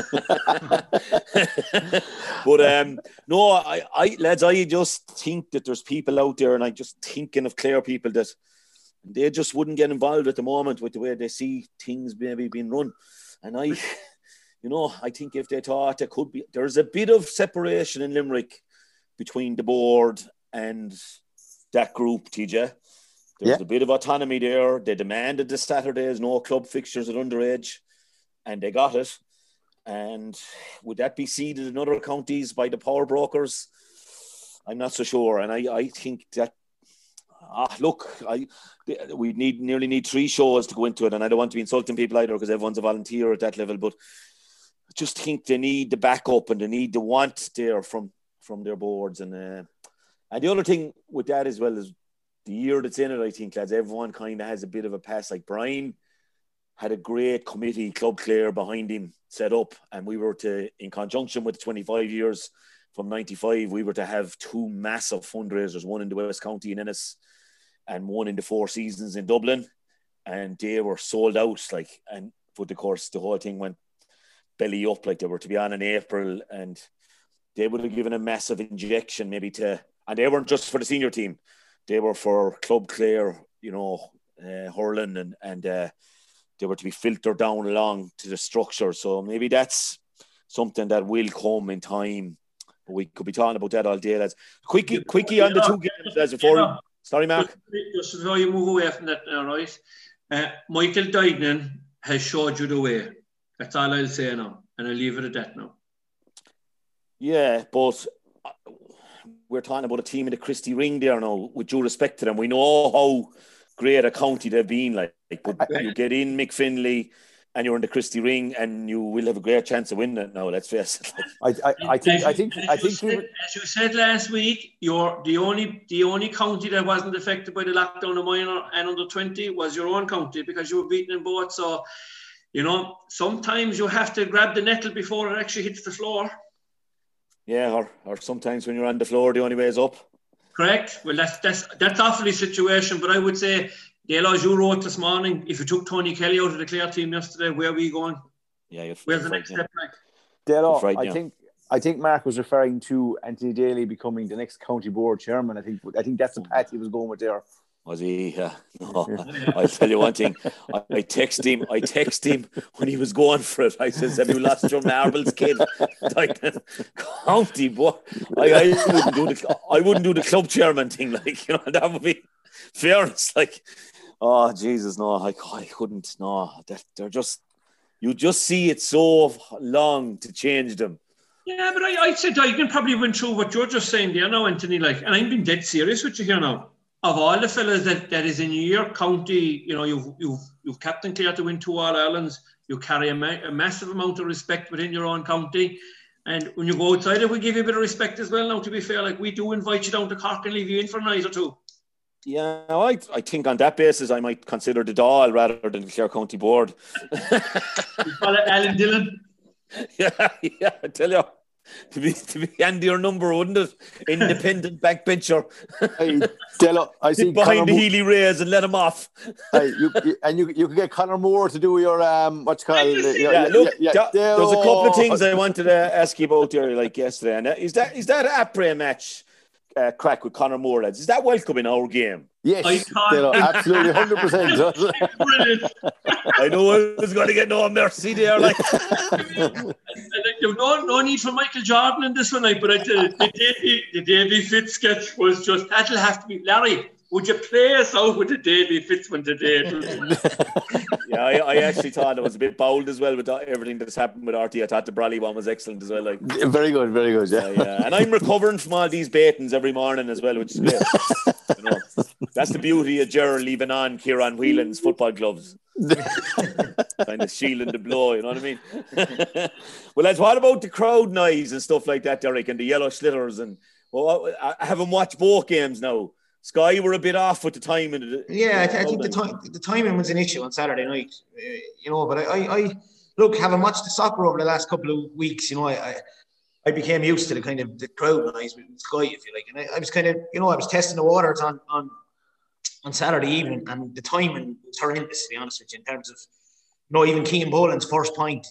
S2: But um, no, I, I, lads, I just think that there's people out there, and I'm just thinking of Clare people that they just wouldn't get involved at the moment with the way they see things maybe being run, and I. You know, I think if they thought there could be, there's a bit of separation in Limerick between the board and that group, T J. There's yeah. a bit of autonomy there. They demanded the Saturdays, no club fixtures at underage, and they got it. And would that be seeded in other counties by the power brokers? I'm not so sure. And I, I think that, ah, look, I we need nearly need three shows to go into it, and I don't want to be insulting people either because everyone's a volunteer at that level, but I just think they need the backup and they need the want there from, from their boards. And uh, and the other thing with that as well is the year that's in it, I think, lads, everyone kind of has a bit of a pass. Like Brian had a great committee, Club Clare, behind him set up, and we were to, in conjunction with the twenty-five years from ninety-five, we were to have two massive fundraisers, one in the West County in Ennis and one in the Four Seasons in Dublin, and they were sold out. Like, and but of course the whole thing went belly up. Like, they were to be on in April, and they would have given a massive injection maybe to, and they weren't just for the senior team, they were for Club Clare, you know, uh, hurling, and and uh, they were to be filtered down along to the structure. So maybe that's something that will come in time. But we could be talking about that all day, lads. Quickie, quickie on the two games, lads, before. You know, sorry, Mark.
S5: Just before you move away from that now, right? Uh, Michael Duignan has showed you the way. That's all I'll say now, and I'll leave it at that now. Yeah,
S2: but we're talking about a team in the Christy Ring there now, with due respect to them. We know how great a county they've been, like, but you get in Mick Finlay and you're in the Christy Ring, and you will have a great chance of winning it now, let's face it.
S7: I, I, I think, I think, I think,
S5: said, as you said last week, you're the only, the only county that wasn't affected by the lockdown of minor and under twenty was your own county, because you were beaten in both. So, you know, sometimes you have to grab the nettle before it actually hits the floor.
S2: Yeah, or, or sometimes when you're on the floor, the only way is up.
S5: Correct. Well, that's that's that's awfully situation, but I would say, Dale, as you wrote this morning, if you took Tony Kelly out of the Clare team yesterday, where are we going?
S2: Yeah, you're
S5: where's the next step back?
S7: Dale, right, I yeah. think I think Mark was referring to Anthony Daly becoming the next county board chairman. I think I think that's the path he was going with there.
S2: Was he? Yeah. No, I'll tell you one thing. I, I text him. I text him when he was going for it. I says, "Have you lost your marbles, kid?" Like, county boy. I, I wouldn't do the. I wouldn't do the club chairman thing. Like, you know, that would be fairness. Like, oh Jesus, no, I, I couldn't. No, that they're just. You just see it so long to change them.
S5: Yeah, but I, I'd say I can probably went through what you're just saying there now, Anthony. Like, and I'm being dead serious with you here now. Of all the fellas that, that is in your county, you know, you've you've you've captain Clare to win two All Irelands. You carry a, ma- a massive amount of respect within your own county, and when you go outside it, we give you a bit of respect as well. Now, to be fair, like, we do invite you down to Cork and leave you in for a night or two.
S2: Yeah, I I think on that basis, I might consider the Dáil rather than the Clare County Board.
S5: You call it Alan Dillon.
S2: Yeah, yeah, I tell you. to be to be Andy your number, wouldn't it? Independent backbencher.
S7: Hey, Delo, I see
S2: behind
S7: Conor
S2: the
S7: Mo-
S2: Healy Rays and let him off.
S7: Hey, you, you, and you you could get Conor Moore to do your um what's called uh,
S2: Yeah,
S7: yeah,
S2: look,
S7: yeah,
S2: da-
S7: yeah,
S2: there's a couple of
S7: oh.
S2: things I wanted to ask you about there, like yesterday. And uh, is that is that après match uh, crack with Conor Moore, lads? Is that welcome in our game?
S7: Yes,
S5: I thought-
S7: Delo, absolutely, one hundred percent.
S5: Brilliant.
S2: I know I was going to get no mercy there, like.
S5: There's no, no need for Michael Jordan in this one, like, but I, the, the, Davy, the Davy Fitz sketch was just, that'll have to be, Larry, would you play us out with the Davy Fitz one today?
S2: Yeah, I, I actually thought it was a bit bold as well with everything that's happened with R T. I thought the Bradley one was excellent as well. Like,
S7: Very good, very good. Yeah,
S2: uh, yeah. And I'm recovering from all these baitings every morning as well, which is great. You know, that's the beauty of Gerald leaving on Kieran Whelan's football gloves. Kind of shielding the blow, you know what I mean? Well, lads, what about the crowd noise and stuff like that, Derek, and the yellow slitters? And well, I haven't watched both games now. Sky were a bit off with the timing. The,
S6: yeah, I, th- I think the time the timing was an issue on Saturday night, uh, you know. But I, I, I look, having watched the soccer over the last couple of weeks, you know, I, I, I became used to the kind of the crowd noise with Sky, if you like, and I, I was kind of, you know, I was testing the waters on on on Saturday evening, and the timing was horrendous, to be honest with you, in terms of, you know, even Keane Boland's first point.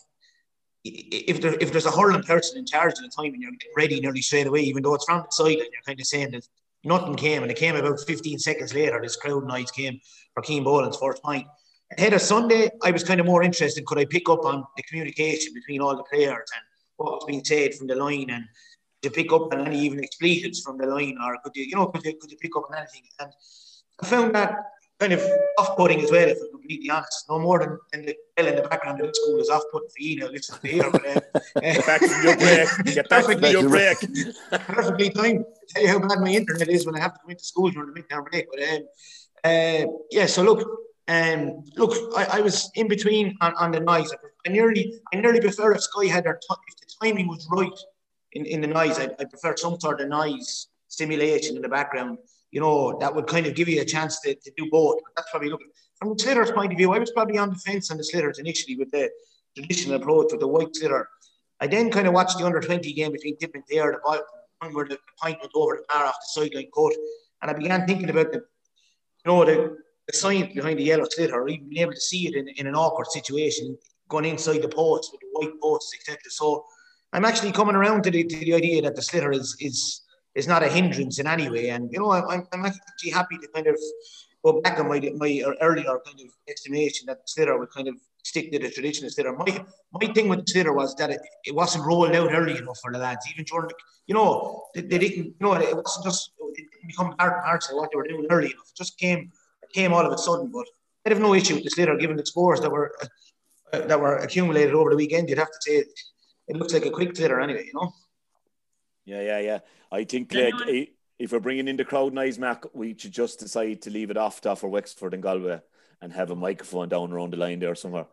S6: If there if there's a hurling person in charge of the timing, you're getting ready nearly straight away, even though it's from the sideline, you're kind of saying that. Nothing came, and it came about fifteen seconds later. This crowd noise came for Keane Boland's first point. Ahead of Sunday, I was kind of more interested. Could I pick up on the communication between all the players and what was being said from the line, and to pick up on any even expletives from the line, or could you, you know, could you, could you pick up on anything? And I found that kind of off-putting as well, if I'm completely honest. No more than, than the bell in the background of the school is off-putting for you now. Listen to here, but uh,
S2: get back from your break. Get back from your break.
S6: Perfectly timed. I tell you how bad my internet is when I have to go into school during the midterm break. But um, uh, yeah, so look, um, look, I, I was in between on, on the noise. I nearly, I nearly prefer if Sky had their t- if the timing was right in, in the noise. I, I prefer some sort of noise stimulation in the background. You know, that would kind of give you a chance to, to do both. But that's probably looking from the Slitters' point of view. I was probably on the fence on the Slitters initially with the traditional approach with the white Slitter. I then kind of watched the under twenty game between Tip and Dare, the ball, one where the point went over the bar off the sideline cut, and I began thinking about the, you know, the, the science behind the yellow Slitter, or even being able to see it in, in an awkward situation, going inside the post with the white posts, et cetera. So I'm actually coming around to the to the idea that the Slitter is is. is not a hindrance in any way. And, you know, I'm, I'm actually happy to kind of go back on my my earlier kind of estimation that the Slitter would kind of stick to the traditional Slitter. My my thing with the Slitter was that it, it wasn't rolled out early enough for the lads, even during the, you know, they, they didn't, you know, it wasn't just, it didn't become part and parcel of what they were doing early enough. It just came, it came all of a sudden. But I have no issue with the Slitter, given the scores that were, uh, that were accumulated over the weekend. You'd have to say it, it looks like a quick Slitter anyway, you know?
S2: Yeah, yeah, yeah. I think like, if we're bringing in the crowd noise, Mac, we should just decide to leave it off for Wexford and Galway and have a microphone down around the line there somewhere.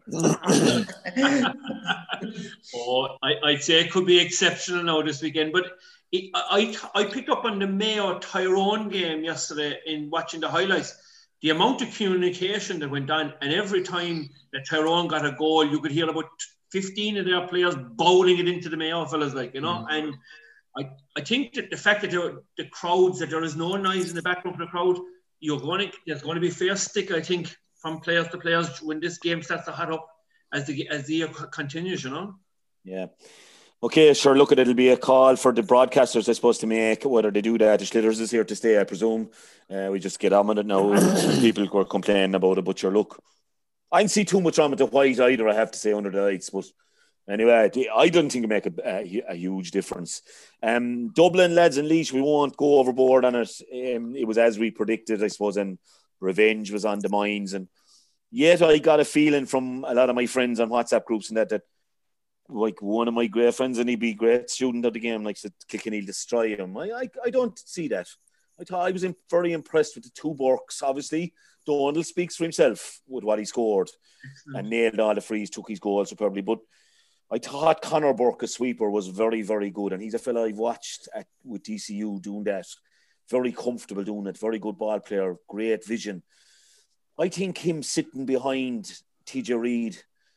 S5: oh, I, I'd say it could be exceptional now this weekend, but it, I, I picked up on the Mayo Tyrone game yesterday in watching the highlights. The amount of communication that went on, and every time that Tyrone got a goal, you could hear about fifteen of their players bowling it into the Mayo fellas, like, you know, mm. and I, I think that the fact that there, the crowds, that there is no noise in the background of the crowd, you're going to, there's going to be fair stick, I think, from players to players when this game starts to hot up as the as the year continues, you know? Yeah.
S2: Okay, sure, look, it'll be a call for the broadcasters, I suppose, to make whether they do that. The Schlitters is here to stay, I presume. Uh, we just get on with it now. People were complaining about it, but sure, look, I didn't see too much wrong with the white either, I have to say, under the lights, but anyway, I don't think it make a, a, a huge difference. Um, Dublin, lads, and Laois, we won't go overboard on it. Um, it was as we predicted, I suppose, and revenge was on the minds. And yet I got a feeling from a lot of my friends on WhatsApp groups and that, that like one of my great friends, and he'd be a great student of the game, like said, Kilkenny destroy him. I, I, I don't see that. I thought I was in, very impressed with the two Burks. Obviously, Donald speaks for himself with what he scored and nailed all the frees, took his goals superbly. But I thought Conor Burke, a sweeper, was very, very good. And he's a fella I've watched at, with D C U doing that. Very comfortable doing it. Very good ball player. Great vision. I think him sitting behind T J Reid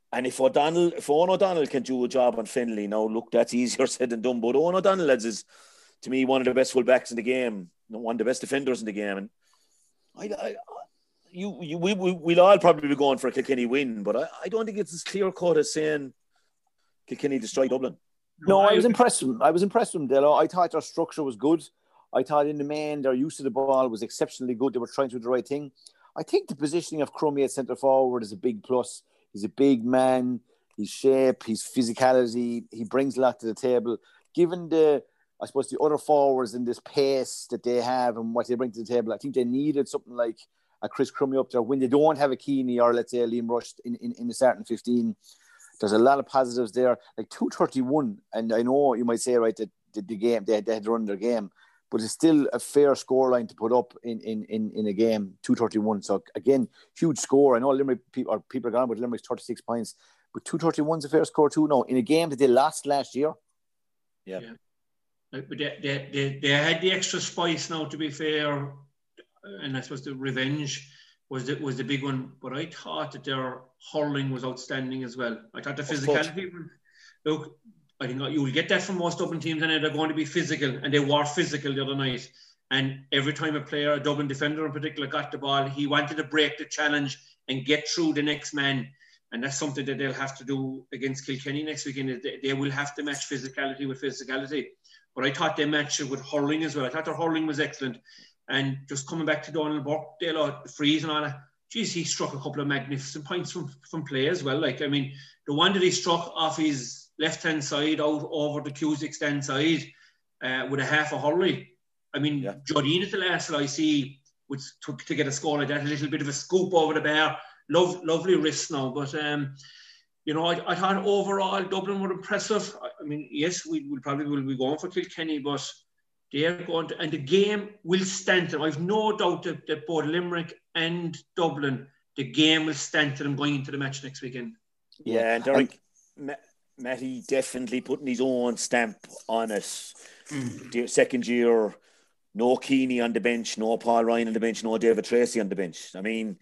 S2: And if O'Donnell, if Owen O'Donnell can do a job on Finlay, now look, that's easier said than done. But Owen O'Donnell, lads, is to me one of the best fullbacks in the game, one of the best defenders in the game. And I, I you, you, we, we, we'll all probably be going for a Kilkenny win, but I, I don't think it's as clear cut as saying Kilkenny destroyed Dublin.
S7: No, I was impressed with them. I was impressed with them, Delo. I thought their structure was good. I thought in the main, their use of the ball was exceptionally good. They were trying to do the right thing. I think the positioning of Crummy at centre forward is a big plus. He's a big man. His shape, his physicality, he brings a lot to the table. Given the, I suppose, the other forwards and this pace that they have and what they bring to the table, I think they needed something like a Chris Crummy up there when they don't have a Keeney or, let's say, a Liam Rush in, in, in the starting fifteen. There's a lot of positives there. Like two thirty-one, and I know you might say, right, that the, the game, they, they had to run their game, but it's still a fair scoreline to put up in, in, in, in a game, two thirty-one. So, again, huge score. I know Limerick people, or people are gone, but Limerick's thirty-six points. But two thirty-one is a fair score too now, in a game that they lost last year.
S2: Yeah.
S5: yeah. But they, they, they, they had the extra spice now, to be fair, and I suppose the revenge was the, was the big one. But I thought that their hurling was outstanding as well. I thought the physicality, look, I think you will get that from most Dublin teams, and they're going to be physical, and they were physical the other night. And every time a player, a Dublin defender in particular, got the ball, he wanted to break the challenge and get through the next man. And that's something that they'll have to do against Kilkenny next weekend. They, they will have to match physicality with physicality. But I thought they matched it with hurling as well. I thought their hurling was excellent. And just coming back to Donald Burke, the freeze and all that, geez, he struck a couple of magnificent points from, from play as well. Like, I mean, the one that he struck off his left-hand side out over the Cusack stand side uh, with a half a hurley. I mean, yeah. Jodine at the last that I see would, to, to get a score like that, a little bit of a scoop over the bar. Love, lovely wrists now, but um, you know, I, I thought overall Dublin were impressive. I, I mean, yes, we will probably will be going for Kilkenny, but they are going to, and the game will stand to them. I've no doubt that, that both Limerick and Dublin, the game will stand to them going into the match next weekend.
S2: Yeah, and Derek, and, Matty definitely putting his own stamp on it. Mm. The second year, no Keeney on the bench, no Paul Ryan on the bench, no David Tracy on the bench. I mean,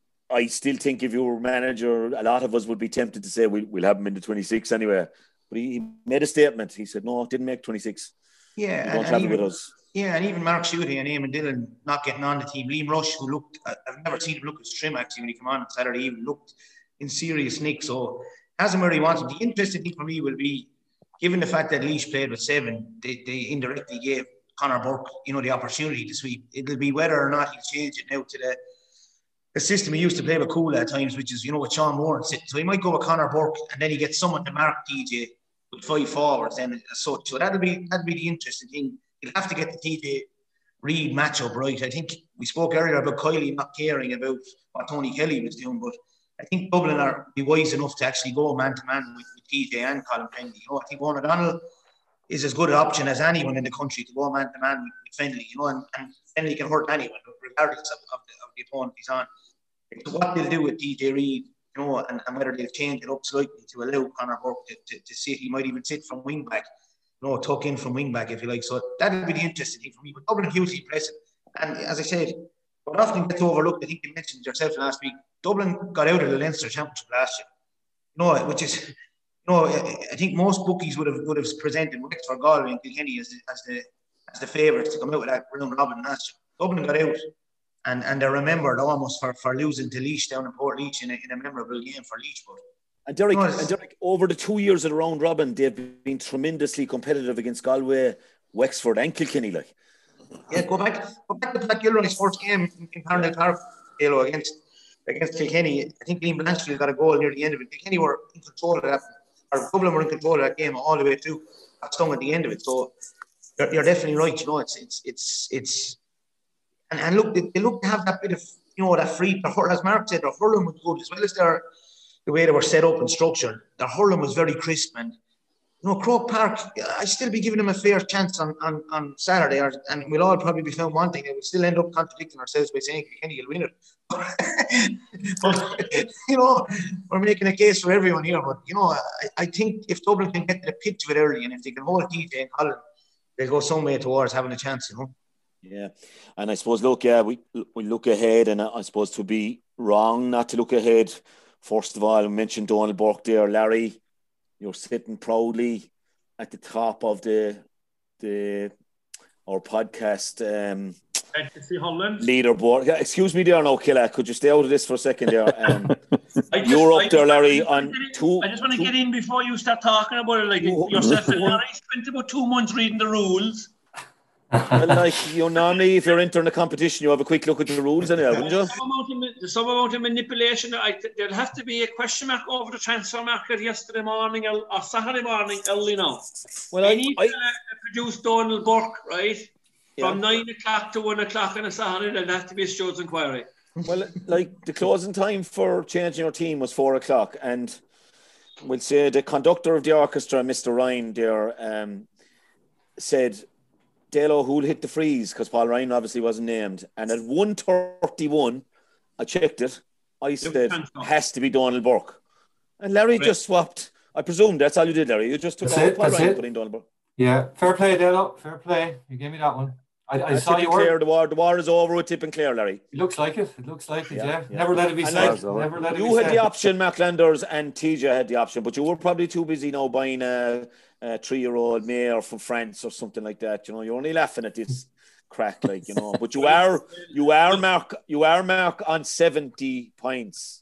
S2: I still think if you were manager, a lot of us would be tempted to say we'll, we'll have him in the twenty-six anyway. But he, he made a statement. He said, no, didn't make twenty-six.
S6: Yeah.
S2: You don't travel with us.
S6: Yeah, and even Mark Shooty and Eamon Dillon not getting on the team. Liam Rush, who looked, I've never seen him look as trim actually when he came on Saturday, even looked in serious nick. So hasn't where he wanted. The interesting thing for me will be, given the fact that Laois played with seven, they, they indirectly gave Conor Burke, you know, the opportunity to sweep. It'll be whether or not he'll change it now to the the system he used to play with Cool at times, which is, you know, with Sean Moore. So he might go with Conor Burke and then he gets someone to mark D J with five forwards and as such. So that'll be that'll be the interesting thing. He'll have to get the D J Reid matchup right. I think we spoke earlier about Kiley not caring about what Tony Kelly was doing, but I think Dublin are be wise enough to actually go man to man with D J and Colin Fennelly. You know, I think Owen O'Donnell is as good an option as anyone in the country to go man to man with Fennelly. You know, and, and Fennelly can hurt anyone regardless of, of, the, of the opponent he's on. So what they'll do with D J Reid, you know, and, and whether they'll change it up slightly to allow Conor Burke to, to, to sit, he might even sit from wing back, you know, tuck in from wing back if you like. So that'll be the interesting thing for me. But Dublin hugely impressive. And as I said, what often gets overlooked, I think you mentioned yourself last week, Dublin got out of the Leinster Championship last year. You know, which is, you know, I think most bookies would have would have presented Wexford, Galway and Kilkenny as the, as the, as the favourites to come out with that round robin last year. Dublin got out. And and they're remembered almost for, for losing to Laois down in Port Leach in a, in a memorable game for Laois. But
S2: and Derek, you know, and Derek, over the two years of the round robin, they've been tremendously competitive against Galway, Wexford, and Kilkenny. Like,
S6: yeah, go back, go back to Pat Gilroy's first game in, in Parnell Park, Halo against against Kilkenny. I think Liam Blanchfield got a goal near the end of it. Kilkenny were in control of that, or Dublin were in control of that game all the way through. Got stung at the end of it. So you're, you're definitely right. You know, it's it's it's it's. And, and look, they, they look to have that bit of, you know, that free, as Mark said, their hurling was good, as well as their, the way they were set up and structured. Their hurling was very crisp. And, you know, Croke Park, I still be giving them a fair chance on, on, on Saturday, or, and we'll all probably be found wanting. And we'll still end up contradicting ourselves by saying Kenny will win it. But, you know, we're making a case for everyone here. But, you know, I, I think if Dublin can get to the pitch of it early, and if they can hold D J and Colin, they'll go some way towards having a chance, you know.
S2: Yeah, and I suppose, look, yeah, we we look ahead, and I suppose to be wrong not to look ahead, first of all, I mentioned Donald Burke there. Larry, you're sitting proudly at the top of the the our podcast um, leaderboard. Yeah, excuse me there, no killer. Could you stay out of this for a second there? Um,
S5: just,
S2: you're up
S5: I
S2: there,
S5: just,
S2: Larry.
S5: I
S2: On two.
S5: I just want to
S2: two,
S5: get in before you start talking about it. Like
S2: two,
S5: yourself and Larry spent about two months reading the rules.
S2: Well, like you normally, if you're entering a competition, you have a quick look at the rules, anyway, wouldn't you?
S5: Some amount of, there's some amount of manipulation. I, there'll have to be a question mark over the transfer market yesterday morning or, or Saturday morning early now.
S2: Well,
S5: I
S2: I,
S5: need
S2: I,
S5: to uh, produce Donald Burke, right?
S2: Yeah.
S5: From nine o'clock to one o'clock on a Saturday, there'll have to be a Stewards inquiry.
S2: Well, like the closing time for changing your team was four o'clock, and we'll say the conductor of the orchestra, Mister Ryan, there, um, said, Dalo, who'll hit the freeze? Because Paul Ryan obviously wasn't named. And at one thirty-one, I checked it. I said, has to be Donald Burke. And Larry right. just swapped. I presume that's all you did, Larry. You just took
S8: that's
S2: off Paul Ryan and
S8: it.
S2: put in Donald Burke.
S8: Yeah, fair play, Dalo. Fair play. You gave me that one. I, I saw you
S2: were. The war, the war is over with Tip and Clare, Larry.
S8: It looks like it. It looks like it, yeah. yeah.
S2: yeah.
S8: Never let it be said.
S2: Like,
S8: Never let it
S2: you
S8: be
S2: had
S8: said.
S2: the option, Mark Landers and T J had the option, but you were probably too busy now buying a, a three-year-old mare from France or something like that. You know, you're only laughing at this crack, like, you know. But you are, you are, Mark, you are, Mark, on seventy points.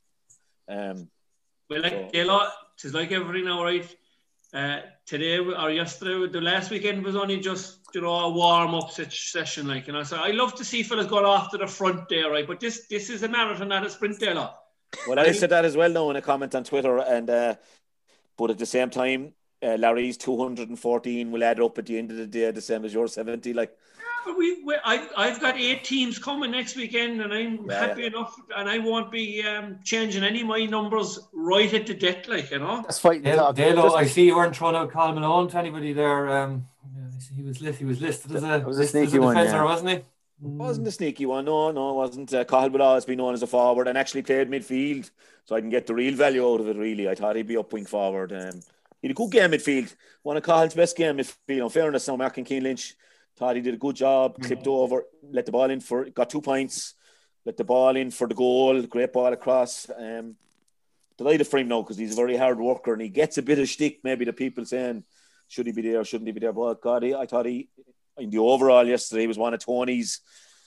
S2: Um,
S5: well, like, so. It's like everything now, right? Uh, today or yesterday, the last weekend was only just, you know, a warm-up session, like, you know. So I love to see fellas going off to the front there, right? But this this is a marathon, not a sprint there, lot.
S2: Well, I said that as well now in a comment on Twitter, and uh, but at the same time, uh, Larry's two hundred fourteen will add up at the end of the day, the same as your seventy, like.
S5: Yeah, but we, we I, I've got eight teams coming next weekend, and I'm yeah, happy yeah. enough, and I won't be um, changing any of my numbers right at the death, like, you know.
S7: That's fine.
S8: Dale, Dale, I see you weren't throwing out Colin Malone to anybody there. Um, he was listed. He was listed as a,
S7: was a sneaky
S8: as a
S7: one,
S8: defender,
S7: yeah.
S8: wasn't he?
S2: It wasn't a sneaky one. No, no, it wasn't. Uh, Cahill would always be known as a forward, and actually played midfield, so I can get the real value out of it. Really, I thought he'd be up wing forward. Um, he had a good game midfield. One of Cahill's best game midfield. In fairness, now Mark and Keane Lynch thought he did a good job. Clipped over, let the ball in for, got two points. Let the ball in for the goal. Great ball across. Um, delighted for him now because he's a very hard worker and he gets a bit of shtick. Maybe the people saying, should he be there? Shouldn't he be there? But God, he, I thought he, in the overall yesterday, he was one of Tony's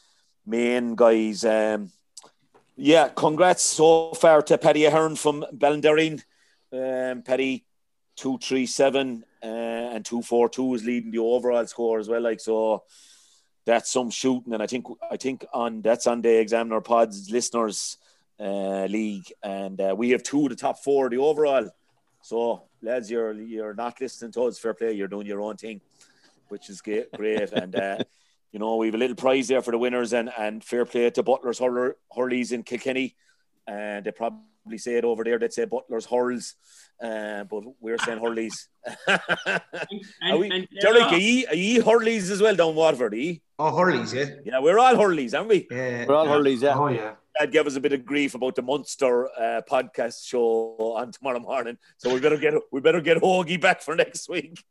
S2: main guys. Um, yeah, congrats so far to Paddy Ahern from Ballinderreen. Um, Paddy, two three seven uh, and two four two is leading the overall score as well. Like, so that's some shooting. And I think, I think on, that's on the Examiner Pods listeners uh, league. And uh, we have two of the top four of the overall. So lads, you're, you're not listening to us, fair play. You're doing your own thing, which is great. great. And, uh, you know, we have a little prize there for the winners and, and fair play to Butler's Hurl- Hurleys in Kilkenny. And they probably say it over there. They'd say Butler's Hurls. Uh, but we're saying Hurleys.
S5: and,
S2: we,
S5: and,
S2: Derek, are ye, are ye Hurleys as well down Waterford? Are ye?
S6: Oh, Hurleys, yeah.
S2: Yeah, we're all Hurleys, aren't we?
S6: Yeah.
S7: We're all
S6: yeah.
S7: Hurleys, yeah.
S8: Oh, yeah.
S2: Dad gave us a bit of grief about the Munster uh, podcast show on tomorrow morning, so we better get we better get Hoagie back for next week.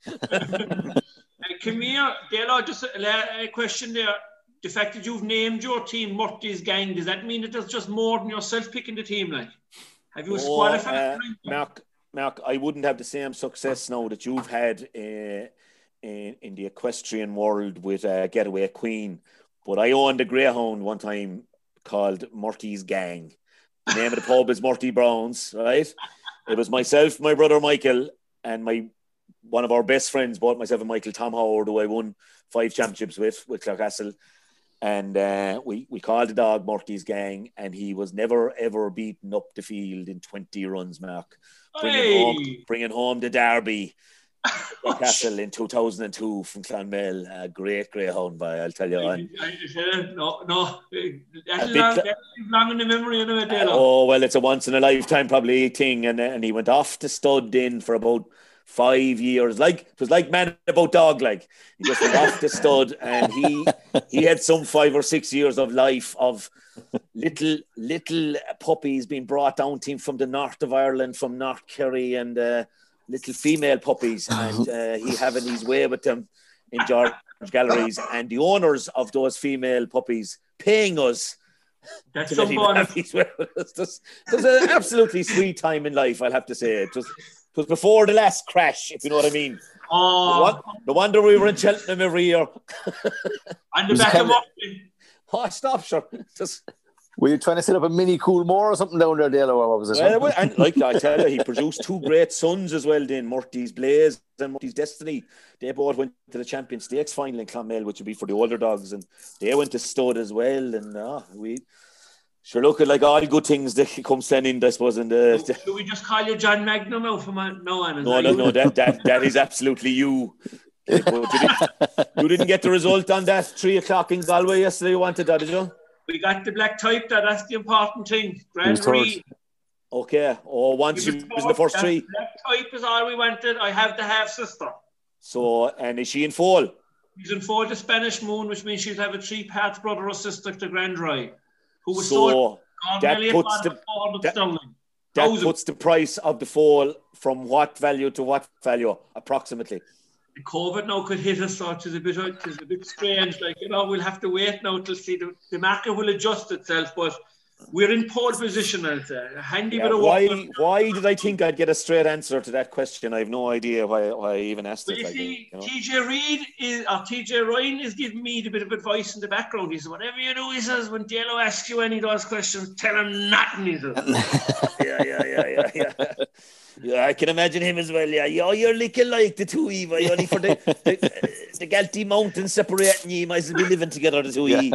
S5: Come here, Dale, just a, a question there. The fact that you've named your team Murty's Gang, does that mean that there's just more than yourself picking the team? Like, have you a
S2: oh,
S5: squad of
S2: uh, Mark, Mark, I wouldn't have the same success now that you've had uh, in, in the equestrian world with uh, Getaway Queen, but I owned a greyhound one time called Murty's Gang. The name of the pub is Murty Browns, right? It was myself, my brother Michael, and my one of our best friends, both myself and Michael, Tom Howard, who I won five championships with, with Clarecastle. And uh, we, we called the dog Murty's Gang, and he was never, ever beaten up the field in twenty runs, Mark. Bringing,
S5: hey.
S2: home, bringing home the derby. Castle in two thousand two from Clonmel. A great greyhound, by I'll tell you.
S5: I, I, I, no, no. That's long,
S2: cl-
S5: that's long in the memory of it.
S2: Uh, oh, well, it's a once in a lifetime probably thing. And, and he went off to stud in for about five years. Like, it was like Man About Dog, like. He just went off to stud, and he he had some five or six years of life of little little puppies being brought down to him from the north of Ireland, from North Kerry, and uh, little female puppies, and uh, he having his way with them in George Galleries, and the owners of those female puppies paying us
S5: That's some bonus.
S2: There's an absolutely sweet time in life, I'll have to say. It was, it was before the last crash, if you know what I mean.
S5: Oh,
S2: no wonder we were in Cheltenham every year.
S5: And the back of Muffin.
S2: Oh, stop, sure. Just...
S7: Were you trying to set up a mini Coolmore or something down there, Dale, or what was it?
S2: Well, and like I tell you, he produced two great sons as well, then Murty's Blaze and Murty's Destiny. They both went to the Champions Stakes final in Clonmel, which would be for the older dogs, and they went to stud as well. And uh, we sure look at like all good things that come standing, I suppose. And uh,
S5: should, should we just call you John Magnum out from now on?
S2: No, no, no, that that that is absolutely you. you, didn't, you didn't get the result on that three o'clock in Galway yesterday. You wanted that, did you?
S5: We got the black type. That that's the important thing. Grand Prix.
S2: Okay. Oh, once you was in the first three.
S5: Black type is all we wanted. I have the half sister.
S2: So, and is she in foal?
S5: She's in foal, the Spanish Moon, which means she'll have a three-path brother or sister to Grand Rye, who was
S2: so
S5: sold.
S2: That puts the that, that puts the price of the foal from what value to what value approximately.
S5: The COVID now could hit us, so it's a bit, it's a bit strange. Like, you know, we'll have to wait now to see the, the market will adjust itself, but we're in pole position, I'll say. A handy
S2: yeah,
S5: bit of
S2: why,
S5: work.
S2: Why did I think I'd get a straight answer to that question? I have no idea why, why I even asked
S5: well,
S2: it.
S5: You
S2: like
S5: see,
S2: that, you know?
S5: T J Reid is, or T J Ryan is giving me the bit of advice in the background. He says, whatever you do, he says, when Dalo asks you any of those questions, tell him nothing, he says.
S2: yeah, yeah, yeah, yeah, yeah. Yeah, I can imagine him as well. Yeah, yeah, you're looking like the two Eva. Only for the the, the Galtee Mountains separating you, you might as well be living together, the two E.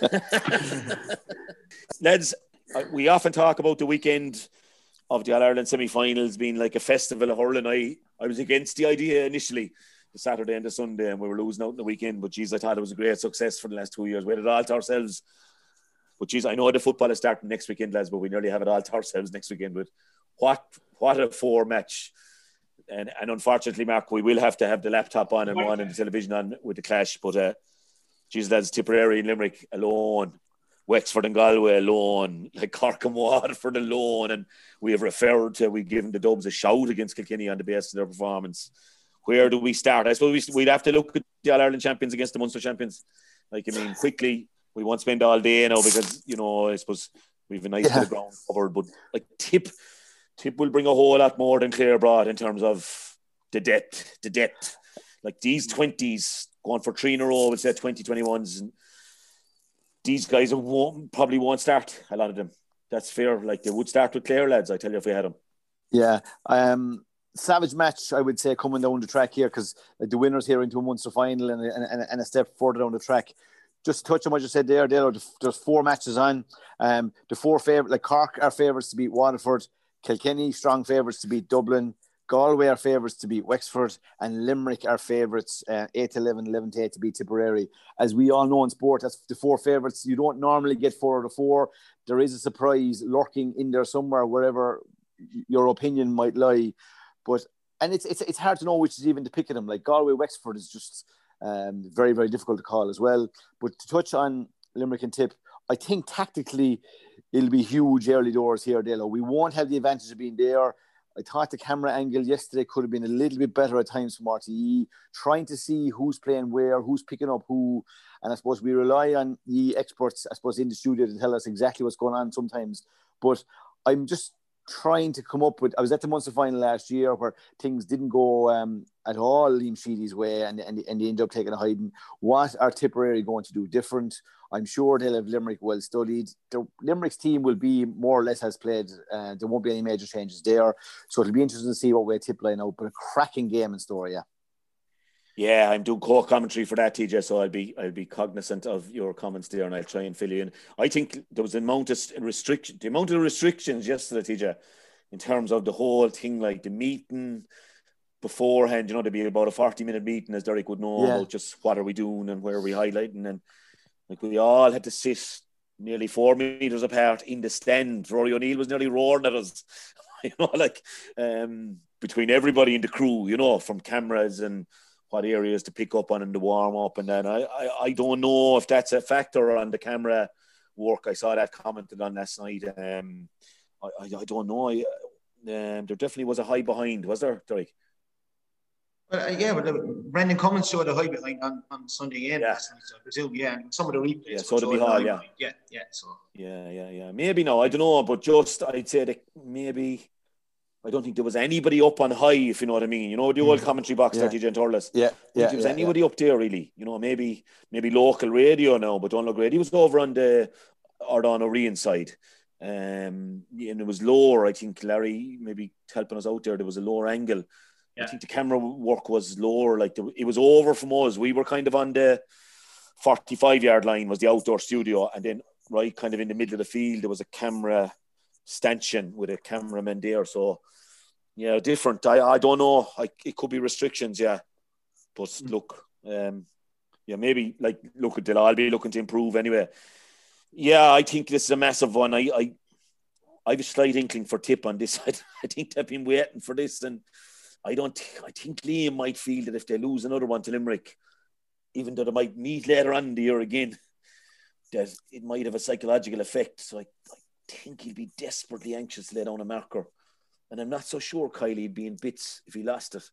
S2: Lads, we often talk about the weekend of the All Ireland semi-finals being like a festival of hurling. I I was against the idea initially, the Saturday and the Sunday, and we were losing out in the weekend. But geez, I thought it was a great success for the last two years. We had it all to ourselves. But geez, I know the football is starting next weekend, lads, but we nearly have it all to ourselves next weekend with what what a four match. And and unfortunately, Mark, we will have to have the laptop on and one and the television on with the clash. But uh, geez, lads, Tipperary and Limerick alone, Wexford and Galway alone, like Cork and Waterford alone, and we have referred to, we've given the Dubs a shout against Kilkenny on the basis of their performance. Where do we start? I suppose we, we'd have to look at the All Ireland champions against the Munster champions. Like, I mean, quickly, we won't spend all day now because, you know, I suppose we've a nice yeah. bit of ground covered, but like Tip, Tip will bring a whole lot more than Clare brought in terms of the depth, the depth. Like these twenties going for three in a row, we'll say twenty twenty-ones, and these guys won't, probably won't start, a lot of them. That's fair. Like they would start with Clare, lads, I tell you, if we had them. Yeah.
S7: Um, savage match, I would say, coming down the track here, because like, the winners here into a Munster final and, and, and a step further down the track. Just to touch on what you said there, Dale, there's four matches on. Um, the four favourites, like Cork are favourites to beat Waterford, Kilkenny strong favourites to beat Dublin, Galway are favourites to beat Wexford, and Limerick are favourites uh, eight to eleven, eleven to eight to beat Tipperary. As we all know in sport, that's the four favourites. You don't normally get four out of four. There is a surprise lurking in there somewhere, wherever your opinion might lie. But and it's it's it's hard to know which is even to pick at them. Like Galway, Wexford is just um, very, very difficult to call as well. But to touch on Limerick and Tip, I think tactically it'll be huge early doors here, Dale. We won't have the advantage of being there. I thought the camera angle yesterday could have been a little bit better at times from R T E, trying to see who's playing where, who's picking up who. And I suppose we rely on the experts, I suppose, in the studio to tell us exactly what's going on sometimes. But I'm just trying to come up with, I was at the Munster final last year where things didn't go um, at all Liam Sheedy's way, and, and, and they ended up taking a hiding. What are Tipperary going to do different? I'm sure they'll have Limerick well studied. The Limerick's team will be more or less as played. Uh, there won't be any major changes there. So it'll be interesting to see what way Tip line out, but a cracking game in store, yeah.
S2: Yeah, I'm doing co-commentary for that, T J, so I'll be I'll be cognizant of your comments there, and I'll try and fill you in. I think there was an amount of restriction, the amount of restrictions yesterday, T J, in terms of the whole thing, like the meeting beforehand. You know, there'd be about a forty-minute meeting, as Derek would know, yeah. about just what are we doing and where are we highlighting, and like we all had to sit nearly four meters apart in the stand. Rory O'Neill was nearly roaring at us, you know, like um, between everybody in the crew, you know, from cameras and what areas to pick up on in the warm-up. And then I, I, I don't know if that's a factor on the camera work. I saw that commented on last night. Um, I, I, I don't know. I, um, there definitely was a high behind, was there, Derek?
S6: Well, uh, yeah, but uh, Brendan Cummins showed a high behind on, on Sunday again.
S2: Yeah.
S6: Last night, so I presume, yeah, and some of the replays.
S2: Yeah, so did
S6: showed
S2: Hall,
S6: a high
S2: yeah.
S6: behind. yeah, yeah. So
S2: yeah, yeah, yeah. Maybe no, I don't know, but just I'd say that maybe I don't think there was anybody up on high, if you know what I mean. You know, the old commentary box,
S7: Yeah.
S2: T J and Turles.
S7: Yeah,
S2: I think
S7: yeah,
S2: there was
S7: yeah,
S2: anybody up there really. You know, maybe maybe local radio now, but don't look radio was over on the Ardon O'Rian side. Um, and it was lower. I think Larry maybe helping us out there. There was a lower angle.
S5: Yeah.
S2: I think the camera work was lower. Like the, it was over from us. We were kind of on the forty-five yard line was the outdoor studio, and then right kind of in the middle of the field there was a camera stanchion with a cameraman there. So yeah, different. I I don't know. I, it could be restrictions. Yeah, but mm. look, um, yeah, maybe like look, they'll all be looking to improve anyway. Yeah, I think this is a massive one. I, I, I have a slight inkling for Tip on this. I, I think they've been waiting for this, and I don't. I think Liam might feel that if they lose another one to Limerick, even though they might meet later on in the year again, that it might have a psychological effect. So I, I think he'll be desperately anxious to lay down a marker, and I'm not so sure Kylie'd be in bits if he lost it.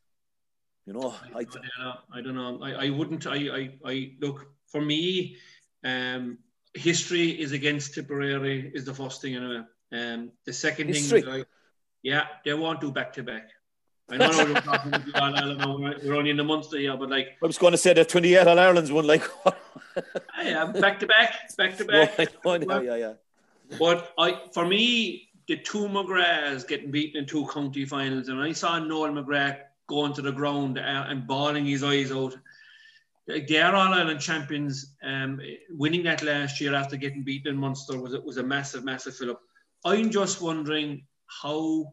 S2: You know, I,
S5: I, I don't know. I don't know. I, I wouldn't. I, I, I look for me. Um, History is against Tipperary is the first thing anyway. Um, the second
S2: History.
S5: thing, is like, yeah, they won't do back to back. I know we're talking about the All Ireland, we're only in the Munster here, but like
S2: I was going to say that twenty-eight All Ireland's one, like
S5: yeah, back to back, back to back.
S2: No, know, yeah, yeah.
S5: But I, for me, the two McGraths getting beaten in two county finals, and I saw Noel McGrath going to the ground and bawling his eyes out. They are All Ireland champions. Um, winning that last year after getting beaten in Munster was was a massive, massive fill up. I'm just wondering how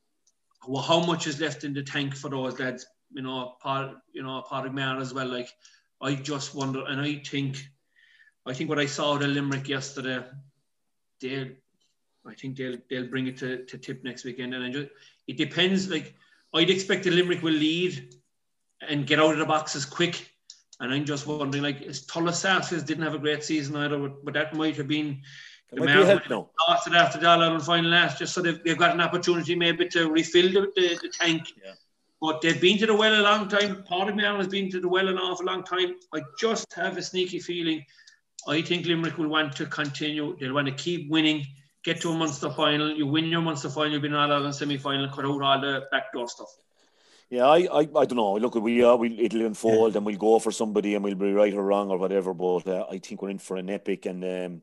S5: how much is left in the tank for those lads. You know, part you know, Pádraig as well. Like, I just wonder, and I think, I think what I saw the Limerick yesterday, they'll, I think they'll they'll bring it to, to Tip next weekend, and I just, it depends. Like, I'd expect the Limerick will lead and get out of the boxes quick. And I'm just wondering, like, Tulla Sarsfields didn't have a great season either, but, but that might have been
S2: the Mayor no.
S5: lost it after the All Ireland final last, just so they've, they've got an opportunity maybe to refill the, the, the tank.
S2: Yeah.
S5: But they've been to the well a long time. Pádraig Meaghan has been to the well an awful long time. I just have a sneaky feeling. I think Limerick will want to continue. They'll want to keep winning, get to a Munster final. You win your Munster final, you'll be in All Ireland semi-final, cut out all the backdoor stuff.
S2: Yeah, I, I, I don't know. Look, we uh, we it'll unfold, yeah. And we'll go for somebody, and we'll be right or wrong or whatever. But uh, I think we're in for an epic, and um,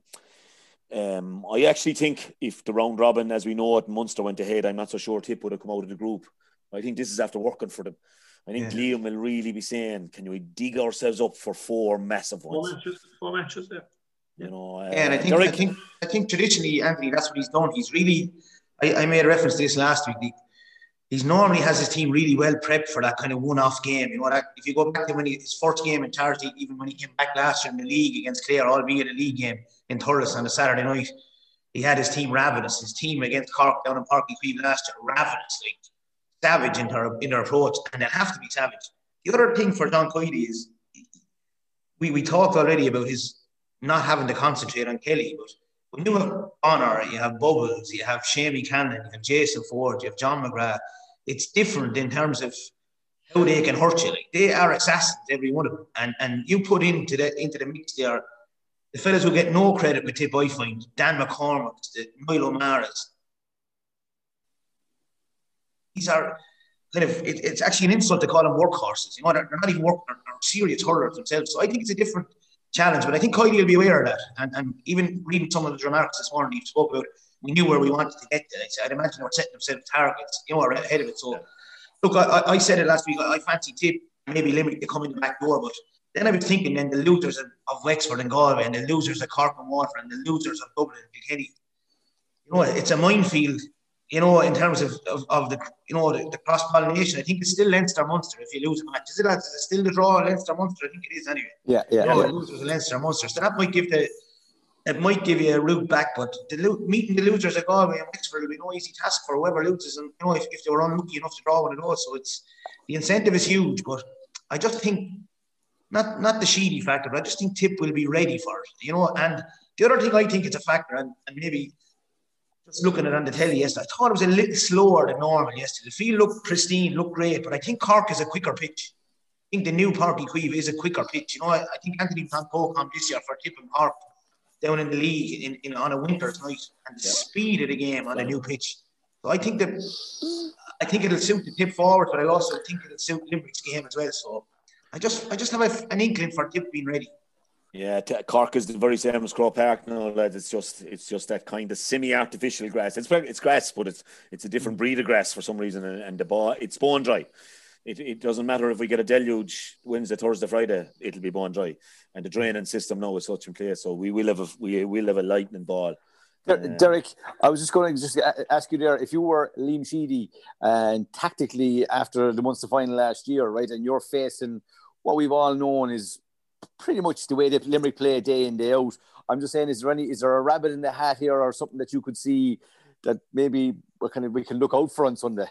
S2: um, I actually think if the round robin, as we know it, Munster went ahead, I'm not so sure Tip would have come out of the group. I think this is after working for them. I think yeah. Liam will really be saying, "Can we dig ourselves up for four massive ones?"
S5: Four matches, four matches, yeah.
S2: You know, uh,
S6: yeah, and I think Derek, I think I think traditionally, Anthony, that's what he's done. He's really, I, I made a reference to this last week. He, He's normally has his team really well prepped for that kind of one-off game. You know, that if you go back to when he, his first game in Tarty, even when he came back last year in the league against Clare, albeit a league game in Thurles on a Saturday night, he had his team ravenous. His team against Cork down in Páirc Uí Chaoimh last year, ravenous, like savage in their in their approach, and they have to be savage. The other thing for John Coyley is we we talked already about his not having to concentrate on Kelly, but when you have Honor, you have Bubbles, you have Shamie Cannon, you have Jason Ford, you have John McGrath. It's different in terms of how they can hurt you. Like, they are assassins, every one of them. And and you put into the into the mix there the fellas who get no credit with Tip, I find. Dan McCormack, the Niall O'Mara's. These are kind of, it, it's actually an insult to call them workhorses. You know, they're, they're not even work, they're, they're serious hurlers themselves. So I think it's a different challenge, but I think Coyley will be aware of that. And, and even reading some of the remarks this morning, he spoke about, we knew where we wanted to get to. I'd imagine they were setting themselves targets, you know, ahead of it. So, look, I, I said it last week, I, I fancy Tip, maybe Limerick to come in the back door, but then I was thinking then the losers of, of Wexford and Galway and the losers of Cork and Waterford and the losers of Dublin and Kilkenny. You know, it's a minefield, you know, in terms of, of, of the, you know, the, the cross-pollination. I think it's still Leinster-Munster if you lose a match. Is it, is it still the draw Leinster-Munster? I think it is anyway.
S7: Yeah, yeah.
S6: You know,
S7: yeah.
S6: the losers of Leinster-Munster. So that might give the, it might give you a route back, but the, meeting the losers of Galway and Wexford will be no easy task for whoever loses. And, you know, if, if they were unlucky enough to draw one of those. So it's, the incentive is huge, but I just think, not not the Sheedy factor, but I just think Tip will be ready for it, you know. And the other thing I think it's a factor, and, and maybe just looking at it on the telly yesterday, I thought it was a little slower than normal yesterday. The field looked pristine, looked great, but I think Cork is a quicker pitch. I think the new Páirc Uí Chaoimh is a quicker pitch. You know, I, I think Anthony Van Gogh come this year for tipping Cork down in the league in, in on a winter's night, and the yeah. speed of the game on a new pitch. So I think that I think it'll suit the Tip forward, but I also think it'll suit Limerick's game as well. So I just I just have a, an inkling for Tip being ready.
S2: Yeah, Cork is the very same as Croke Park now, lads. It's just it's just that kind of semi-artificial grass. It's it's grass, but it's it's a different breed of grass for some reason, and, and the ball it's bone dry. It it doesn't matter if we get a deluge Wednesday, Thursday, Friday, it'll be bone dry, and the draining system now is such in place, so we will have a we will have a lightning ball.
S7: Derek, I was just going to just ask you there, if you were Liam Sheedy and tactically after the Munster final last year, right, and you're facing what we've all known is pretty much the way that Limerick play day in, day out. I'm just saying, is there any, is there a rabbit in the hat here or something that you could see that maybe we can, we can look out for on Sunday?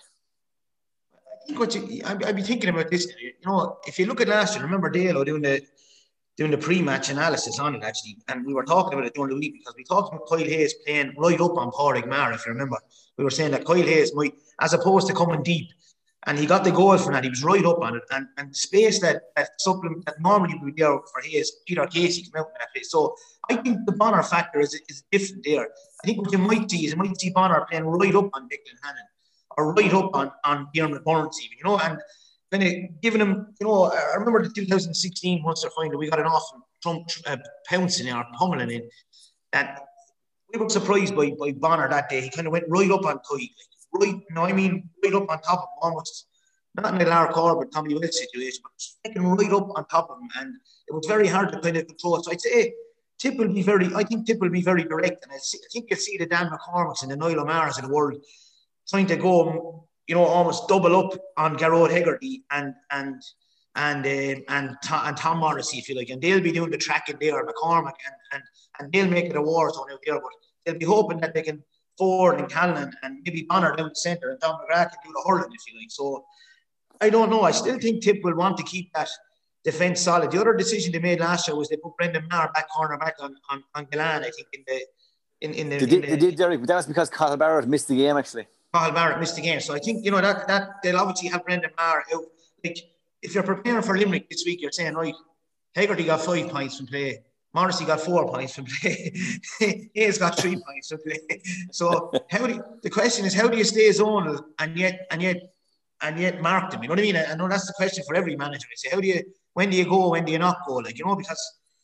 S6: I think what you, I'd, I'd be thinking about this, you know, if you look at last year, remember Dale doing the, doing the pre-match analysis on it actually, and we were talking about it during the week because we talked about Kyle Hayes playing right up on Pádraig Maher, if you remember. We were saying that Kyle Hayes might, as opposed to coming deep, and he got the goal from that. He was right up on it. And, and the space that, that supplement that normally would be there for his, Peter Casey came out in that place. So I think the Bonner factor is, is different there. I think what you might see is you might see Bonner playing right up on Declan Hannon or right up on, on Diarmuid Burns even, you know, and kind of giving him, you know, I remember the two thousand sixteen Munster final, we got an awesome Trump uh, pouncing or pummeling in that we were surprised by, by Bonner that day. He kind of went right up on Kyle. Right, you know, I mean, right up on top of him, almost not in a Lar Corbett, Tommy Welch situation, but taking right up on top of him, and it was very hard to kind of control. So I'd say Tip will be very, I think Tip will be very direct, and I, see, I think you'll see the Dan McCormicks and the Niall O'Mara's of the world trying to go, you know, almost double up on Garrod Hegarty and and and uh, and, Tom, and Tom Morrissey, if you like, and they'll be doing the tracking there, McCormick, and and and they'll make it a war zone out there, but they'll be hoping that they can. Ford and Callan and maybe Bonner down the centre and Don McGrath can do the hurling if you like. So I don't know. I still think Tip will want to keep that defence solid. The other decision they made last year was they put Brendan Maher back corner back on, on, on Gillane, I think, in the in, in the
S7: They did, in the, they did Derek, but that was because Cathal Barrett missed the game actually.
S6: Cathal Barrett missed the game. So I think, you know, that that they'll obviously have Brendan Maher out. Like if you're preparing for Limerick this week, you're saying, right, Hegarty got five points from play. Morrissey got four points from play. Hayes got three points from play. So how do you, the question is, how do you stay zonal and yet and yet and yet mark them? You know what I mean? I know that's the question for every manager. I say, how do you, when do you go, when do you not go? Like, you know, because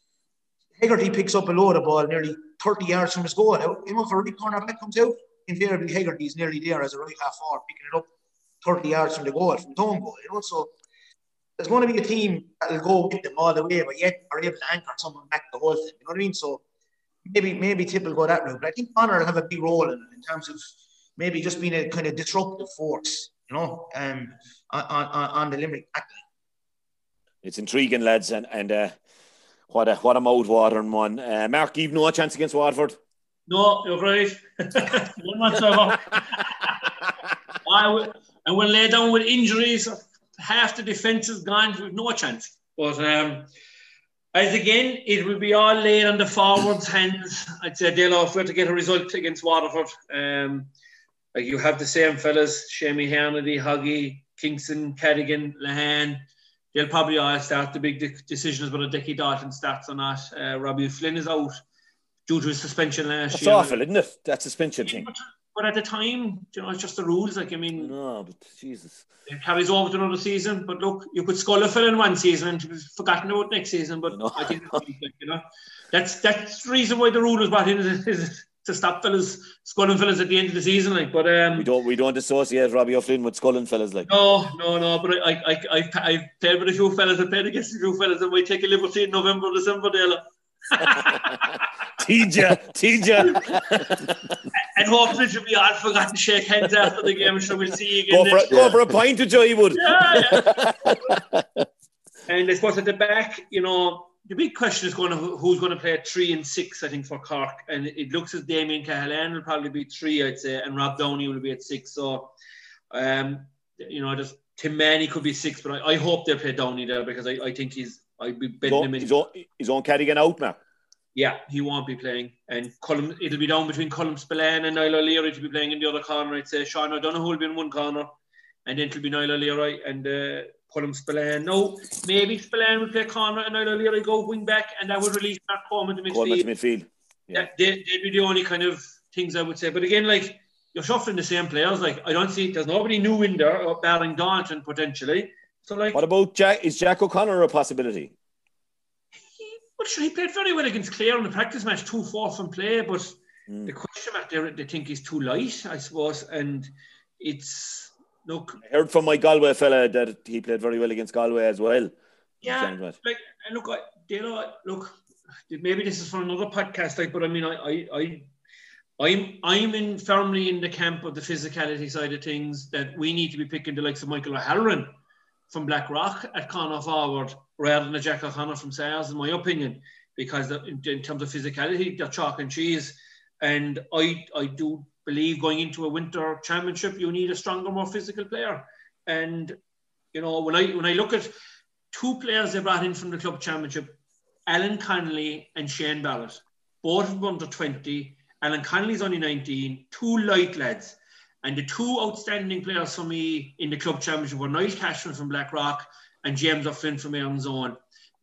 S6: Hegarty picks up a load of ball nearly thirty yards from his goal. You know, if a right cornerback comes out, invariably Hegarty is nearly there as a right half forward, picking it up thirty yards from the goal, from the home goal. You know, so. There's going to be a team that will go with them all the way, but yet are able to anchor someone back the whole thing. You know what I mean? So maybe maybe Tip will go that route. But I think Bonner will have a big role in it in terms of maybe just being a kind of disruptive force, you know, um, on, on, on the Limerick back line.
S2: It's intriguing, lads, and and uh, what a what a mouth-watering one. Uh, Mark, you've no chance against Waterford.
S5: No, you're right. None whatsoever. I will, I will lay down with injuries. Half the defence is gone with no chance. But um, as again, it will be all laid on the forwards' hands. I'd say they'll offer to get a result against Waterford. Um, like you have the same fellas, Shamie Hernady, Hoggy, Kingston, Cadigan, Lehane. They'll probably all start the big de- decisions whether Dickie Dalton starts or not. Uh, Robbie Flynn is out due to his suspension last
S2: That's
S5: year.
S2: That's awful, isn't it? That suspension thing.
S5: But at the time, you know, it's just the rules. Like, I mean,
S2: no, but Jesus,
S5: it carries over to another season. But look, you could scull a fill in one season and be forgotten about next season. But no. I think, you know, that's that's the reason why the rule was brought in is, is to stop fellas sculling fellas at the end of the season. Like, but um,
S2: we don't we don't associate Robbie O'Flynn with sculling fellas. Like,
S5: no, no, no. But I, I, I, I've played with a few fellas. I played against a few fellas, and we take a liberty in November, December, Dale.
S2: Tija, Tija.
S5: And hopefully she'll be all forgotten to shake hands after the game, so we'll see you again.
S2: Go for, a, go for a pint of Joy Wood.
S5: Yeah, yeah. And I suppose at the back, you know, the big question is going to who's going to play at three and six, I think, for Cork. And it looks as Damien Cahalan will probably be three, I'd say, and Rob Downey will be at six. So, um, you know, just Tim Manny could be six, but I, I hope they play Downey there because I, I think he's, I'd be betting him in.
S2: He's on, he's on Cadigan out now.
S5: Yeah, he won't be playing. And Cullum, it'll be down between Cullum Spillane and Niall O'Leary to be playing in the other corner. I'd say Sean O'Donoghue will be in one corner, and then it'll be Niall O'Leary and uh, Cullum Spillane. No, maybe Spillane will play corner and Niall O'Leary go wing back, and that would release Mark Coleman to midfield.
S2: Coleman to midfield. Yeah.
S5: That, they, they'd be the only kind of things I would say. But again, like, you're shuffling the same players. Like, I don't see, there's nobody new in there, barring Dalton potentially. So, like,
S2: what about Jack? Is Jack O'Connor a possibility?
S5: Well, sure, he played very well against Clare in the practice match, two four from play, but
S2: mm.
S5: the question mark there, they think he's too light, I suppose, and it's, look...
S2: I heard from my Galway fella that he played very well against Galway as well.
S5: Yeah, like, and look, I, you know, look, maybe this is for another podcast, like, but I mean, I, I, I, I'm, I'm in firmly in the camp of the physicality side of things, that we need to be picking the likes of Michael O'Halloran from Blackrock at corner forward, rather than a Jack O'Connor from Sayers, in my opinion, because in, in terms of physicality, they're chalk and cheese. And I I do believe going into a winter championship, you need a stronger, more physical player. And, you know, when I when I look at two players they brought in from the club championship, Alan Connolly and Shane Barrett, both of them under twenty. Alan Connolly's only nineteen, two light lads. And the two outstanding players for me in the club championship were Niall Cashman from Blackrock and James O'Flynn from Aaron's Own.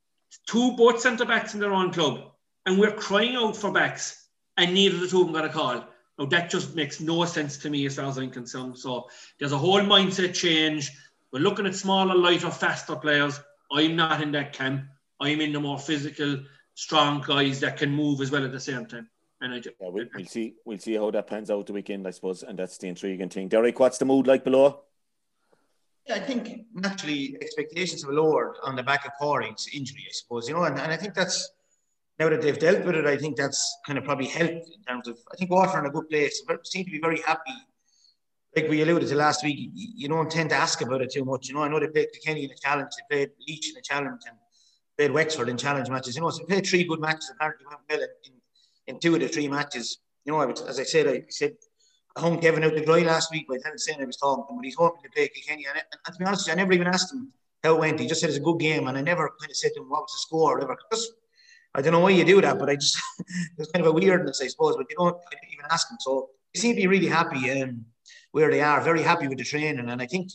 S5: Two, both centre-backs in their own club. And we're crying out for backs, and neither of the two of them got a call. Now, that just makes no sense to me as far as I'm concerned. So there's a whole mindset change. We're looking at smaller, lighter, faster players. I'm not in that camp. I'm in the more physical, strong guys that can move as well at the same time. And I just,
S2: yeah, we'll, we'll see. We'll see how that pans out the weekend, I suppose, and that's the intriguing thing. Derek, what's the mood like below?
S6: Yeah, I think naturally expectations have lowered on the back of Corey's injury, I suppose, you know, and, and I think that's, now that they've dealt with it, I think that's kind of probably helped in terms of, I think Waterford are in a good place. They seem to be very happy. Like we alluded to last week, you, you don't tend to ask about it too much. You know, I know they played Kilkenny in a challenge, they played Leach in a challenge, and played Wexford in challenge matches. You know, so they played three good matches, apparently went well in, in, in two of the three matches. You know, I was, as I said, I said, I hung Kevin out the dry last week by saying I was talking to him, but he's hoping to play Kilkenny. And, and to be honest, I never even asked him how it went. He just said it's a good game, and I never kind of said to him what was the score or whatever. Just, I don't know why you do that, but I just, it's kind of a weirdness, I suppose, but you don't I didn't even ask him. So they seem to be really happy um, where they are, very happy with the training. And I think,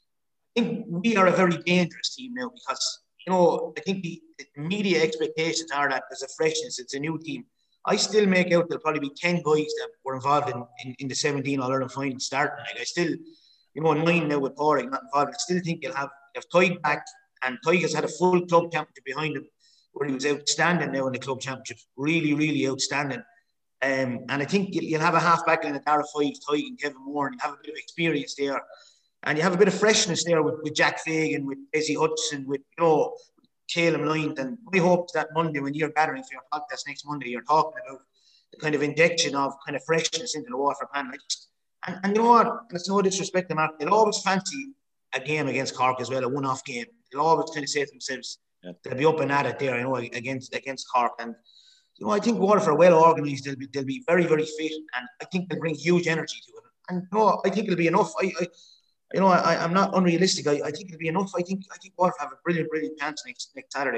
S6: I think we are a very dangerous team now because, you know, I think the, the media expectations are that there's a freshness, it's a new team. I still make out there'll probably be ten guys that were involved in, in, in the seventeen All-Ireland final starting. Like I still, you know, nine now with Pádraig not involved. I still think you'll have, you have Tyg back, and Tyg has had a full club championship behind him, where he was outstanding now in the club championship. Really, really outstanding. Um, and I think you'll, you'll have a half-back line of Dara Five, Tyg and Kevin Moore, and you have a bit of experience there. And you have a bit of freshness there with, with Jack Fagan, with Desi Hudson, with, you know, Caleb Lyons. And my hope is that Monday, when you're gathering for your podcast next Monday, you're talking about the kind of injection of kind of freshness into the Waterford panel. And, and you know what? It's no disrespect to Mark. They'll always fancy a game against Cork as well, a one-off game. They'll always kind of say to themselves, yeah, they'll be up and at it there, you know, against against Cork. And, you know, I think Waterford are well organised. They'll be, they'll be very, very fit. And I think they'll bring huge energy to it. And, you know, I think it'll be enough. I, I You know, I, I'm not unrealistic. I, I think it'll be enough. I think I think Waterford have a brilliant, brilliant chance next next Saturday.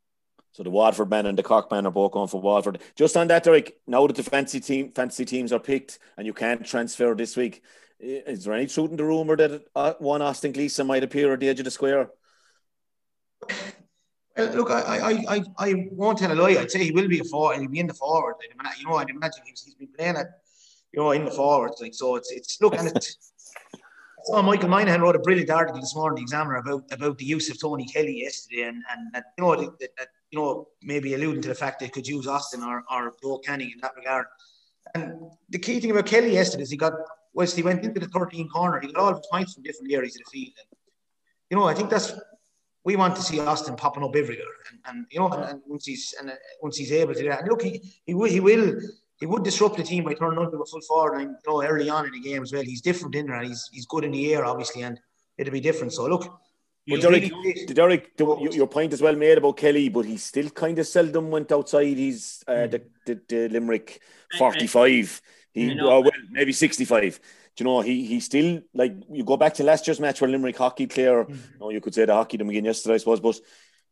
S2: So the Waterford men and the Cork men are both going for Waterford. Just on that, Derek, now that the fancy team, fancy teams are picked and you can't transfer this week, is there any truth in the rumour that uh, one Austin Gleeson might appear at the edge of the square?
S6: Well, look, I I, I, I won't tell a lie. I'd say he will be a forward. He'll be in the forward. You know, I'd imagine he's, he's been playing at, you know, in the forwards. Like, so it's, it's look, and it's, so Michael Moynihan wrote a brilliant article this morning, the Examiner, about, about the use of Tony Kelly yesterday, and, and, and you know, that, that, you know, maybe alluding to the fact they could use Austin or, or Joe Canning in that regard. And the key thing about Kelly yesterday is he got, whilst he went into the thirteen corner, he got all the points from different areas of the field. And, you know, I think that's, we want to see Austin popping up everywhere. And, and you know, and, and once he's and, uh, once he's able to do that, and look, he, he will, he will, he would disrupt the team by turning on to a full forward line, you know, early on in the game as well. He's different in there, and he's he's good in the air, obviously, and it'll be different. So look,
S2: but Derek, really Derek, the, your point is well made about Kelly, but he still kind of seldom went outside his uh, the, the the Limerick forty-five. He oh, well maybe sixty-five. Do you know, he he still, like, you go back to last year's match where Limerick hockey player, mm-hmm. you know, you could say the hockey them again yesterday, I suppose, but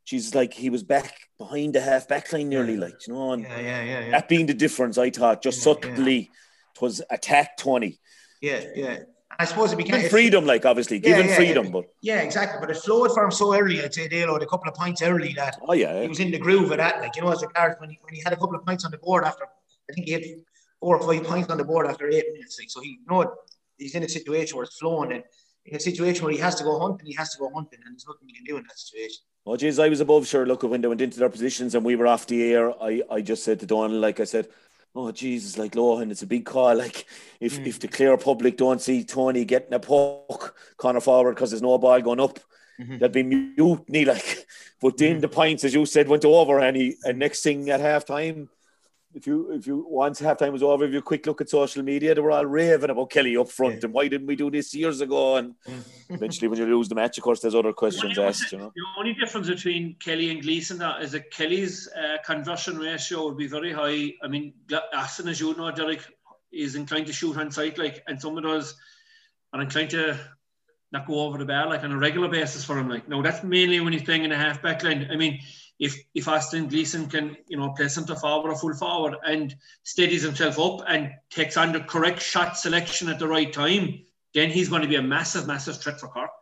S2: she's like he was back behind the half back line nearly, like, you know, and
S6: yeah, yeah, yeah, yeah.
S2: that being the difference, I thought, just
S6: yeah,
S2: subtly,
S6: yeah.
S2: it was attack Tony.
S6: Yeah, yeah. I suppose it became
S2: given freedom, like obviously,
S6: yeah,
S2: given
S6: yeah,
S2: freedom,
S6: it,
S2: but
S6: yeah, exactly. But it flowed for him so early. I'd say Dale had a couple of points early that
S2: oh yeah, yeah.
S6: he was in the groove of that. Like, you know, as regards when he when he had a couple of points on the board after, I think he had four or five points on the board after eight minutes. Like, so he, you know, he's in a situation where it's flowing, and in a situation where he has to go hunting, he has to go hunting, and there's nothing he can do in that situation.
S2: Oh, geez, I was above sure. Look, when they went into their positions and we were off the air, I, I just said to Donald, like I said, oh, Jesus, like Lohan, it's a big call. Like, if, mm. if the clear public don't see Tony getting a puck corner forward because there's no ball going up, mm-hmm. there'd be mutiny. Like, but then mm-hmm. the points, as you said, went over, and he, and next thing at half time, if you if you once half time was over, if you quick look at social media, they were all raving about Kelly up front, yeah. and why didn't we do this years ago? And eventually, when you lose the match, of course, there's other questions asked. You know,
S5: the only difference between Kelly and Gleeson that is that Kelly's uh, conversion ratio would be very high. I mean, Aston, as you know, Derek, is inclined to shoot on sight, like, and some of those are inclined to not go over the bar, like, on a regular basis for him. Like, no, that's mainly when he's playing in a half back line. I mean, if if Austin Gleeson can, you know, play centre forward or full forward and steadies himself up and takes on the correct shot selection at the right time, then he's going to be a massive, massive threat for Cork.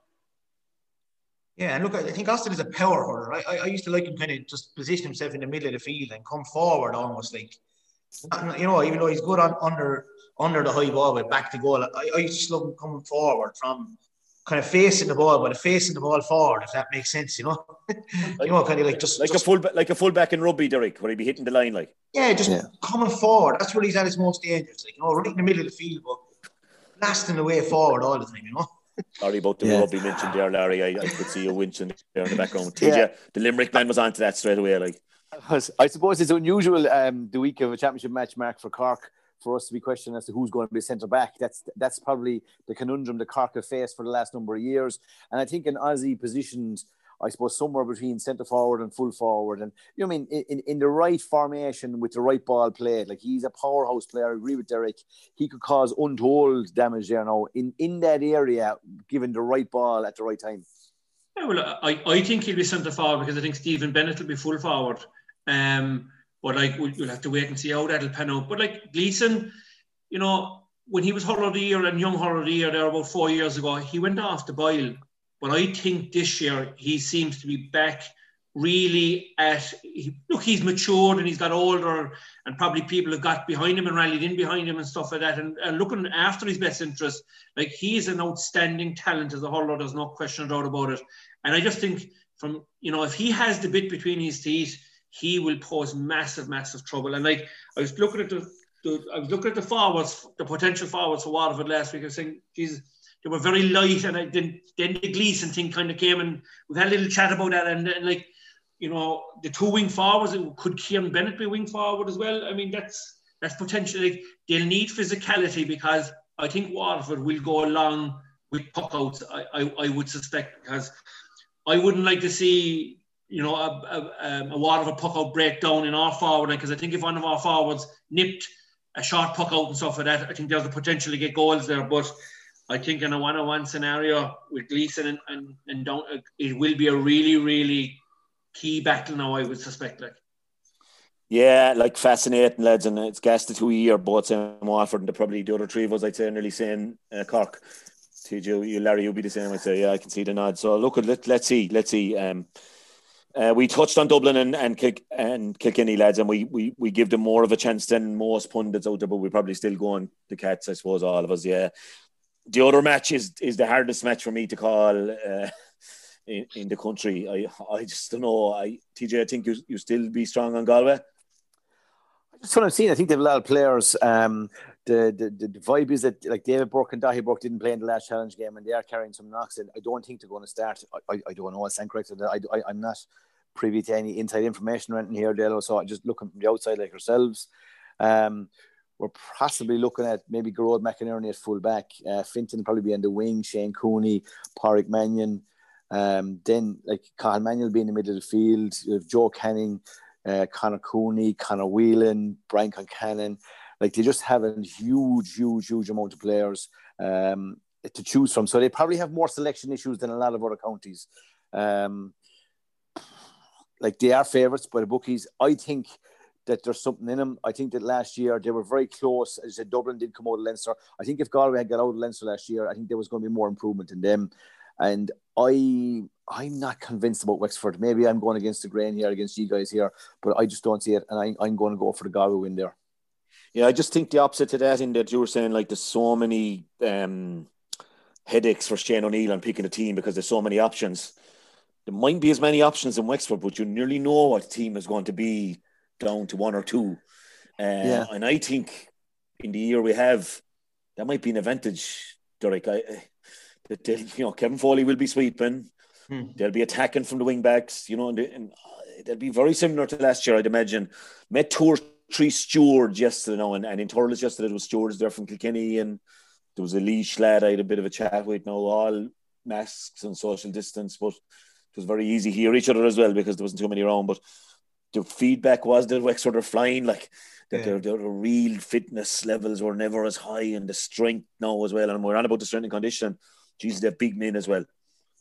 S6: Yeah, and look, I think Austin is a power hurler. I, I used to like him kind of just position himself in the middle of the field and come forward almost like, you know, even though he's good on under under the high ball with back to goal. I, I used to love him coming forward from kind of facing the ball, but facing the ball forward, if that makes sense, you know. you know, kind of like just
S2: like
S6: just,
S2: a full like a fullback in rugby, Derek, where he'd be hitting the line, like
S6: yeah, just
S7: yeah.
S6: coming forward. That's where he's at his most dangerous, like, you know, right in the middle of the field, but blasting the way forward all the time, you know.
S2: Sorry about the yeah. rugby mentioned there, Larry. I, I could see you winching there in the background. T J, yeah. the Limerick man was onto that straight away, like.
S7: I suppose it's unusual um, the week of a championship match, Mark, for Cork, for us to be questioned as to who's going to be centre back. That's that's probably the conundrum that Cork have faced for the last number of years. And I think an Aussie positioned, I suppose, somewhere between centre forward and full forward. And, you know, I mean, in, in the right formation with the right ball played, like, he's a powerhouse player. I agree with Derek. He could cause untold damage there now in, in that area, given the right ball at the right time.
S5: Yeah, well, I, I think he'll be centre forward because I think Stephen Bennett will be full forward. Um, But, like, we'll, we'll have to wait and see how that'll pan out. But, like, Gleeson, you know, when he was Hurler of the Year and Young Hurler of the Year there about four years ago, he went off the boil. But I think this year he seems to be back really at... He, look, he's matured and he's got older, and probably people have got behind him and rallied in behind him and stuff like that. And, and looking after his best interest, like, he's an outstanding talent as a hurler. There's no question about it. And I just think from, you know, if he has the bit between his teeth, he will pose massive, massive trouble. And, like, I was looking at the, the I was looking at the forwards, the potential forwards for Waterford last week. I was saying, Jesus, they were very light. And I, then, then the Gleeson thing kind of came, and we've had a little chat about that. And, and like, you know, the two wing forwards, could Kieran Bennett be wing forward as well? I mean, that's that's potentially, they'll need physicality, because I think Waterford will go along with puck outs, I, I, I would suspect, because I wouldn't like to see, you know, a, a, a Waterford puck out breakdown in our forward, because I think if one of our forwards nipped a short puck out and stuff like that, I think there's the potential to get goals there. But I think in a one-on-one scenario with Gleeson and, and, and don't, it will be a really, really key battle now, I would suspect. Like,
S2: yeah, like, fascinating, lads, and it's gas the two year both in Waterford, and the, probably the other three of us, I'd say, nearly saying uh, Cork. T J, you, Larry, you'll be the same. I'd say, yeah, I can see the nod. So look, let, let's see, let's see. Um, Uh, we touched on Dublin and and, Kil- and Kilkenny, lads, and we, we we give them more of a chance than most pundits out there, but we probably still go on the Cats, I suppose, all of us, yeah. The other match is is the hardest match for me to call uh, in, in the country. I I just don't know. I T J, I think you you still be strong on Galway?
S7: That's what I'm seeing. I think they have a lot of players. Um, the, the the vibe is that, like, David Burke and Dahi Burke didn't play in the last challenge game, and they are carrying some knocks. And I don't think they're going to start. I, I, I don't know. I'll stand corrected. I, I, I'm not privy to any inside information or anything here, Dale. So I just looking from the outside like ourselves. Um, we're possibly looking at maybe Garrod McInerney at full back. Uh, Finton will probably be on the wing. Shane Cooney, Pádraig Mannion. Um, then, like, Cathal Mannion will be in the middle of the field. You have Joe Canning, uh, Conor Cooney, Conor Whelan, Brian Concannon. Like, they just have a huge, huge, huge amount of players um, to choose from. So they probably have more selection issues than a lot of other counties. Um, like they are favourites by the bookies. I think that there's something in them. I think that last year they were very close. As I said, Dublin did come out of Leinster. I think if Galway had got out of Leinster last year, I think there was going to be more improvement in them. And I, I'm not convinced about Wexford. Maybe I'm going against the grain here, against you guys here, but I just don't see it. And I, I'm going to go for the Galway win there.
S2: Yeah, I just think the opposite to that, in that you were saying, like, there's so many um, headaches for Shane O'Neill on picking a team because there's so many options. There might be as many options in Wexford, but you nearly know what the team is going to be down to one or two. Uh, yeah. And I think in the year we have, that might be an advantage, Derek. I, that you know, Kevin Foley will be sweeping. Hmm. They'll be attacking from the wing backs, you know, and, they, and they'll be very similar to last year, I'd imagine. Met two or three stewards yesterday, now, and, and in Thurles yesterday, there was stewards there from Kilkenny, and there was a Laois lad I had a bit of a chat with, now all masks and social distance, but it was very easy to hear each other as well because there wasn't too many around. But the feedback was that Wexford are flying, like that yeah. their, their real fitness levels were never as high, and the strength now as well. And we're on about the strength and condition. Jesus, they're big men as well.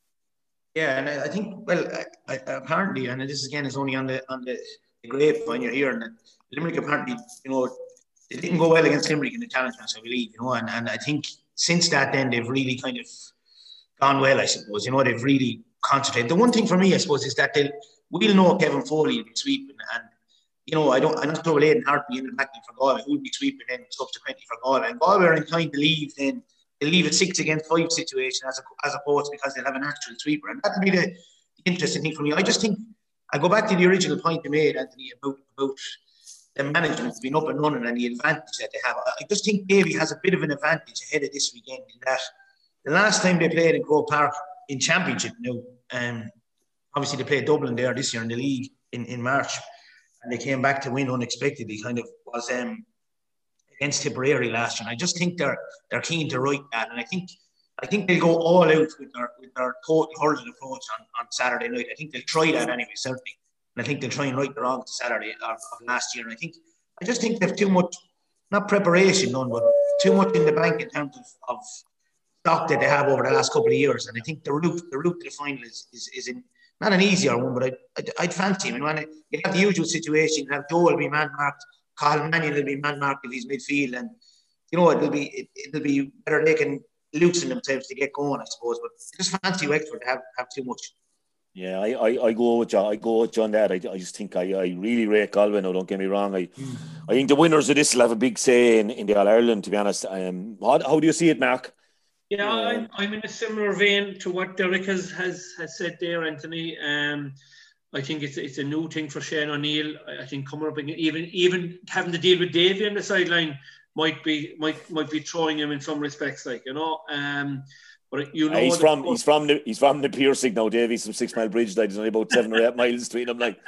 S6: Yeah, and I, I think, well, I, I, apparently, and this again is only on the on the, the grapevine you're hearing, that Limerick apparently, you know, it didn't go well against Limerick in the challenge match, I believe, you know, and, and I think since that then they've really kind of gone well, I suppose, you know, they've really concentrated. The one thing for me, I suppose, is that they'll, we'll know Kevin Foley will be sweeping, and, you know, I don't, I'm not sure Aidan Hart will be in the back for Galway, who will be sweeping then subsequently for Galway, and Galway are inclined to leave then, they'll leave a six against five situation as, a, as opposed because they'll have an actual sweeper, and that would be the, the interesting thing for me. I just think, I go back to the original point you made, Anthony, about, about the management being up and running and the advantage that they have. I just think Davy has a bit of an advantage ahead of this weekend in that the last time they played in Croke Park in Championship now, um, obviously they played Dublin there this year in the league in, in March, and they came back to win unexpectedly, kind of was um, against Tipperary last year. And I just think they're they're keen to right that, and I think I think they'll go all out with their with their total hurling approach on, on Saturday night. I think they'll try that anyway, certainly. And I think they'll try and right the wrong to Saturday of, of last year. And I think I just think they've too much, not preparation done, but too much in the bank in terms of, of stock that they have over the last couple of years. And I think the route the route to the final is is, is in not an easier one, but I'd, I'd, I'd fancy him. And you have the usual situation. You have Joel be man marked, Cathal Mannion will be man marked if he's midfield, and you know it'll be it, it'll be better they can loosen themselves to get going, I suppose. But I just fancy Wexford to have, have too much.
S2: Yeah, I, I, I go with John. I go with John that. I, I just think I, I really rate Galway. Now, don't get me wrong. I mm. I think the winners of this will have a big say in, in the All Ireland. To be honest, um, how, how do you see it, Mark?
S5: Yeah, um, I'm, I'm in a similar vein to what Derek has has, has said there, Anthony. Um, I think it's it's a new thing for Shane O'Neill. I, I think coming up again, even even having to deal with Davy on the sideline might be might might be throwing him in some respects, like you know. Um, But you know,
S2: he's from he's from the he's from the Piercing now, Davies from Six Mile Bridge. Like, there's only about seven or eight miles between them. Like,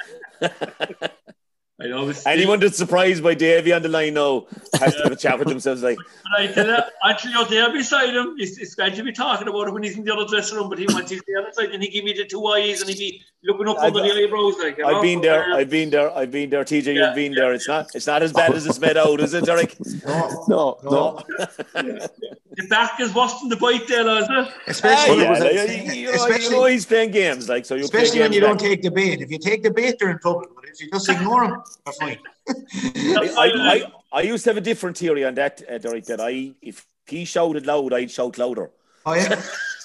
S5: I know.
S2: Anyone that's surprised by Davy on the line now has to have a chat with themselves. Like,
S5: I tell you, actually, out there beside him, he's, he's glad to be talking about it when he's in the other dressing room. But he wants to the other side, and he give me the two eyes, and he be looking up under the eyebrows. Like, you know?
S2: I've been there, I've been there, I've been there. T J, yeah, you've been yeah, there. It's not, it's not as bad as it's made out, is it, Derek?
S7: No, no, no.
S5: Yeah. The back is worse than the bite there, is it?
S6: Especially,
S2: yeah, like, you, know, especially you know he's playing games, like so. You
S6: especially when you
S2: back.
S6: don't take the bait. If you take the bait, they're in trouble. But if you just ignore them, they're fine.
S2: I, I, I, I used to have a different theory on that, uh, Derek. That I, if he shouted loud, I'd shout louder.
S6: Oh yeah.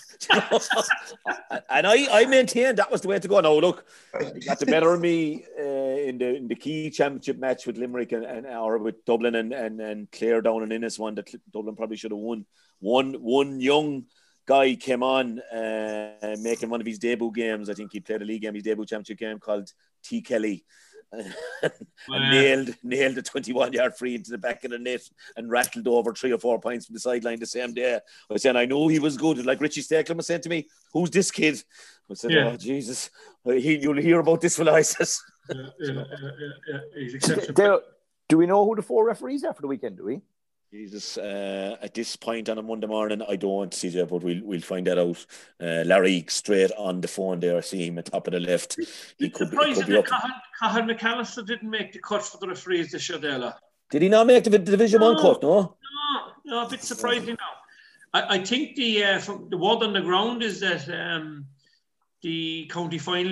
S2: And I, I maintained that was the way to go. Now look, he got the better of me uh, in the in the key championship match with Limerick and, and or with Dublin and, and, and Clare down in Innis, one that Dublin probably should have won. One one young guy came on uh, making one of his debut games. I think he played a league game, his debut championship game called T. Kelly. and wow. nailed nailed a twenty-one yard free into the back of the net and rattled over three or four points from the sideline the same day. I was saying I know he was good. Like Richie Stakelum was saying to me, "Who's this kid?" I said, yeah. "Oh Jesus, he, you'll hear about this one." I says,
S5: yeah, yeah, yeah, yeah, yeah. He's exceptional.
S7: Do we know who the four referees are for the weekend? Do we?
S2: Jesus, uh, at this point on a Monday morning, I don't, C J, but we'll we'll find that out. Uh, Larry straight on the phone there, I see him at the top of the left. He
S5: it's
S2: could, he could be up.
S5: Cathal McAllister didn't make the cut for the referees this year, Dela.
S2: Did he not make the Division
S5: no,
S2: One cut? No,
S5: no, no, a bit surprising now. I, I think the uh, from the word on the ground is that um, the county final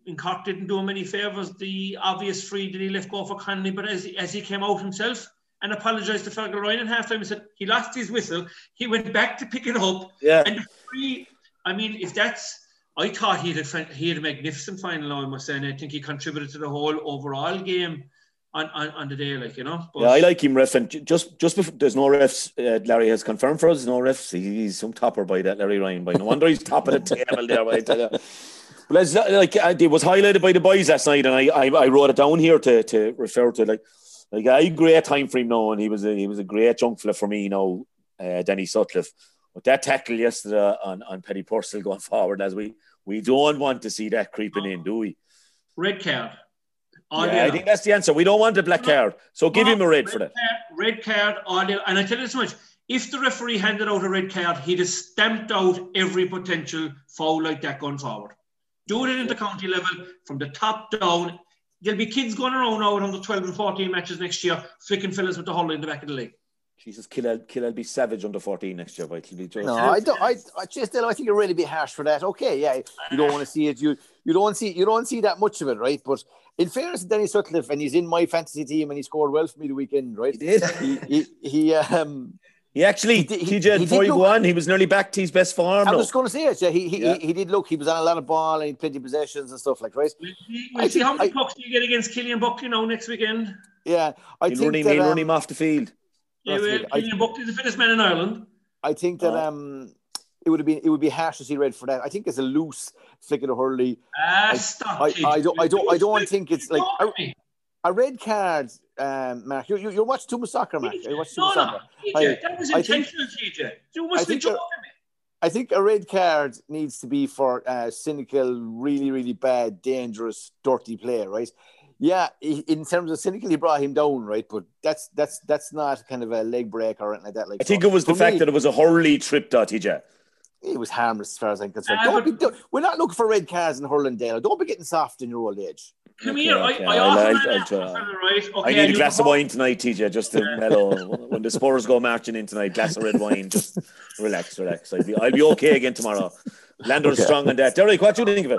S5: in Cork didn't do him any favours. The obvious free that he left go for Connolly, but as he, as he came out himself and apologised to Fergal Ryan in half time, he said he lost his whistle. He went back to pick it up.
S2: Yeah.
S5: And the free, I mean, if that's, I thought he had a, he had a magnificent final, I must say, and I think he contributed to the whole overall game on, on, on the day, like, you know. But,
S2: yeah, I like him ref, and just just before, there's no refs. Uh, Larry has confirmed for us, there's no refs. He's some topper by that Larry Ryan. By no wonder he's top of the table there. I tell you. But as like it was highlighted by the boys last night, and I I, I wrote it down here to to refer to like like a great time for him now, and he was a he was a great junk fella for me, you know, uh, Danny Sutcliffe. But that tackle yesterday on on Paddy Purcell going forward, as we we don't want to see that creeping in, do we?
S5: Red card.
S2: All yeah, I think that's the answer. We don't want a black card, so give him a red, red for that.
S5: Card, red card, all day. And I tell you this much: if the referee handed out a red card, he'd have stamped out every potential foul like that going forward. Do it in the county level from the top down. There'll be kids going around now on the twelve and fourteen matches next year, flicking fellas with the hull in the back of the leg.
S2: Jesus, Killel, Killel be savage under fourteen next year, but he'll be just...
S7: No, I don't. I, I just, I think it'll really be harsh for that. Okay, yeah, you don't want to see it. You, you don't see, you don't see that much of it, right? But in fairness to Danny Sutcliffe, and he's in my fantasy team, and he scored well for me the weekend, right?
S2: He did.
S7: he, he, he um.
S2: He actually, he did, he, T J, he before you go on, he was nearly back to his best form.
S7: I
S2: though.
S7: was going to say it. Yeah, he he,
S2: yeah.
S7: he he did look. He was on a lot of ball and he had plenty of possessions and stuff like right.
S5: We'll see, we'll see how many I, pucks do you get against Killian Buckley now next weekend.
S7: Yeah, I
S2: he'll
S7: think
S2: run him,
S7: that,
S2: he'll
S7: um,
S2: run him off the field.
S5: Yeah, well, Killian Buckley is the fittest man in Ireland.
S7: I think that oh. um, it would have been it would be harsh to see red for that. I think it's a loose flick of the hurley.
S5: Ah,
S7: I,
S5: stop!
S7: I, I, I don't I don't I don't think it's like a, a red card. Um, Mark, you, you you watch too much soccer, Mark. You watch too
S5: no,
S7: much
S5: no,
S7: soccer.
S5: T J, I, that was intentional, T J. You must be joking me.
S7: I think a red card needs to be for uh, cynical, really, really bad, dangerous, dirty play, right? Yeah, in terms of cynical, he brought him down, right? But that's that's that's not kind of a leg break or anything like that. Like
S2: I think so, it was the fact me, that it was a hurley trip, T J.
S7: It was harmless as far as I'm concerned. Uh, don't be, don't, we're not looking for red cards in hurling, Dale. Don't be getting soft in your old age.
S5: Come
S2: okay,
S5: here,
S2: okay.
S5: I, I,
S2: I'll,
S5: I'll,
S2: I'll, I'll, right? okay, I need a glass of wine tonight, T J, just to mellow. When the Spurs go marching in tonight, glass of red wine, just relax, relax. I'll be, I'll be okay again tomorrow. Lander's okay. Strong on that. Derek, what do you think of it?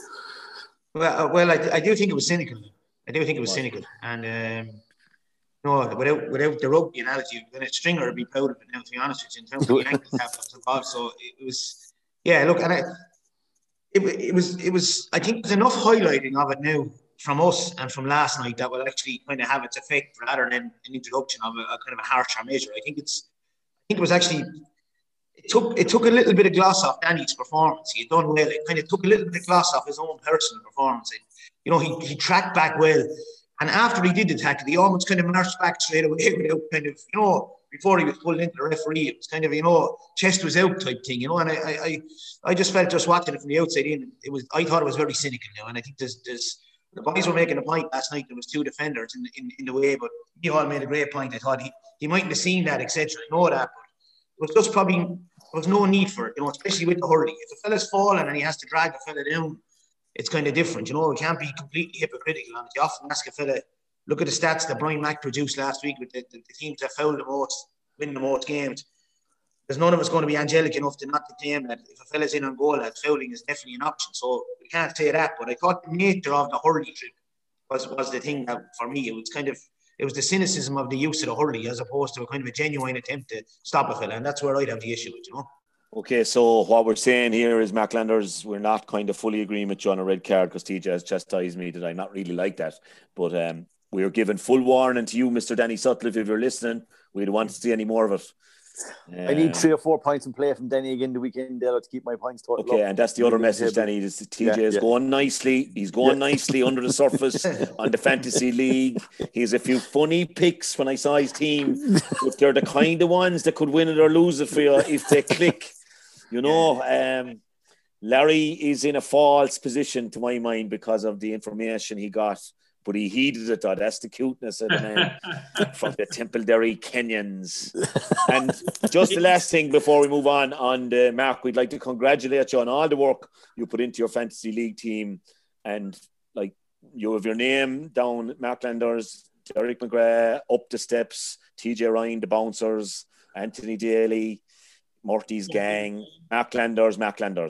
S6: Well, uh, well, I, I do think it was cynical. I do think it was cynical, and um, no, without without the rugby analogy, then a Stringer would be proud of it. Now, to be honest with you, in terms of the ankle tap that was involved, so it was, yeah. Look, and I, it, it was, it was. I think there's enough highlighting of it now from us and from last night that will actually kind of have its effect rather than an introduction of a, a kind of a harsher measure. I think it's, I think it was actually. It took it took a little bit of gloss off Danny's performance. He had done well. It kind of took a little bit of gloss off his own personal performance. It, you know, he, he tracked back well. And after he did the tackle, he almost kind of marched back straight away without kind of, you know, before he was pulled into the referee, it was kind of, you know, chest was out type thing, you know. And I I, I just felt just watching it from the outside in, it was, I thought it was very cynical now. And I think there's, there's the boys were making a point last night. There was two defenders in, in, in the way, but he all made a great point. I thought he, he mightn't have seen that, et cetera. I know that, but it was just probably, there was no need for it, you know, especially with the hurley. If a fella's falling and he has to drag a fella down, it's kind of different, you know. It can't be completely hypocritical on it. You often ask a fella, look at the stats that Brian Mack produced last week with the, the, the teams that fouled the most, win the most games. There's none of us going to be angelic enough to not to claim that if a fella's in on goal, that fouling is definitely an option. So we can't say that. But I thought the nature of the hurley trip was, was the thing that, for me, it was kind of, it was the cynicism of the use of the hurley as opposed to a kind of a genuine attempt to stop a fella. And that's where I'd have the issue with, you know.
S2: Okay, so what we're saying here is, Mark Landers, we're not kind of fully agreeing with you on a red card because T J has chastised me that I'm not really like that. But um, we're giving full warning to you, Mister Danny Sutcliffe, if you're listening. We don't want to see any more of it. Um,
S7: I need three or four points in play from Danny again the weekend, Della, to keep my points total.
S2: Okay,
S7: up.
S2: And that's the other message, Danny. Is T J yeah, is yeah. going nicely. He's going yeah. nicely under the surface on the fantasy league. He has a few funny picks when I saw his team. If they're the kind of ones that could win it or lose it for you if they click. You know, um, Larry is in a false position to my mind because of the information he got, but he heeded it. Though. That's the cuteness of the man from the Templederry Kenyans. And just the last thing before we move on, on the Mark, we'd like to congratulate you on all the work you put into your fantasy league team. And like you have your name down, Mark Landers, Derek McGrath, Up the Steps, T J Ryan, the Bouncers, Anthony Daly, Morty's gang, Mark Landers, Mark Landers.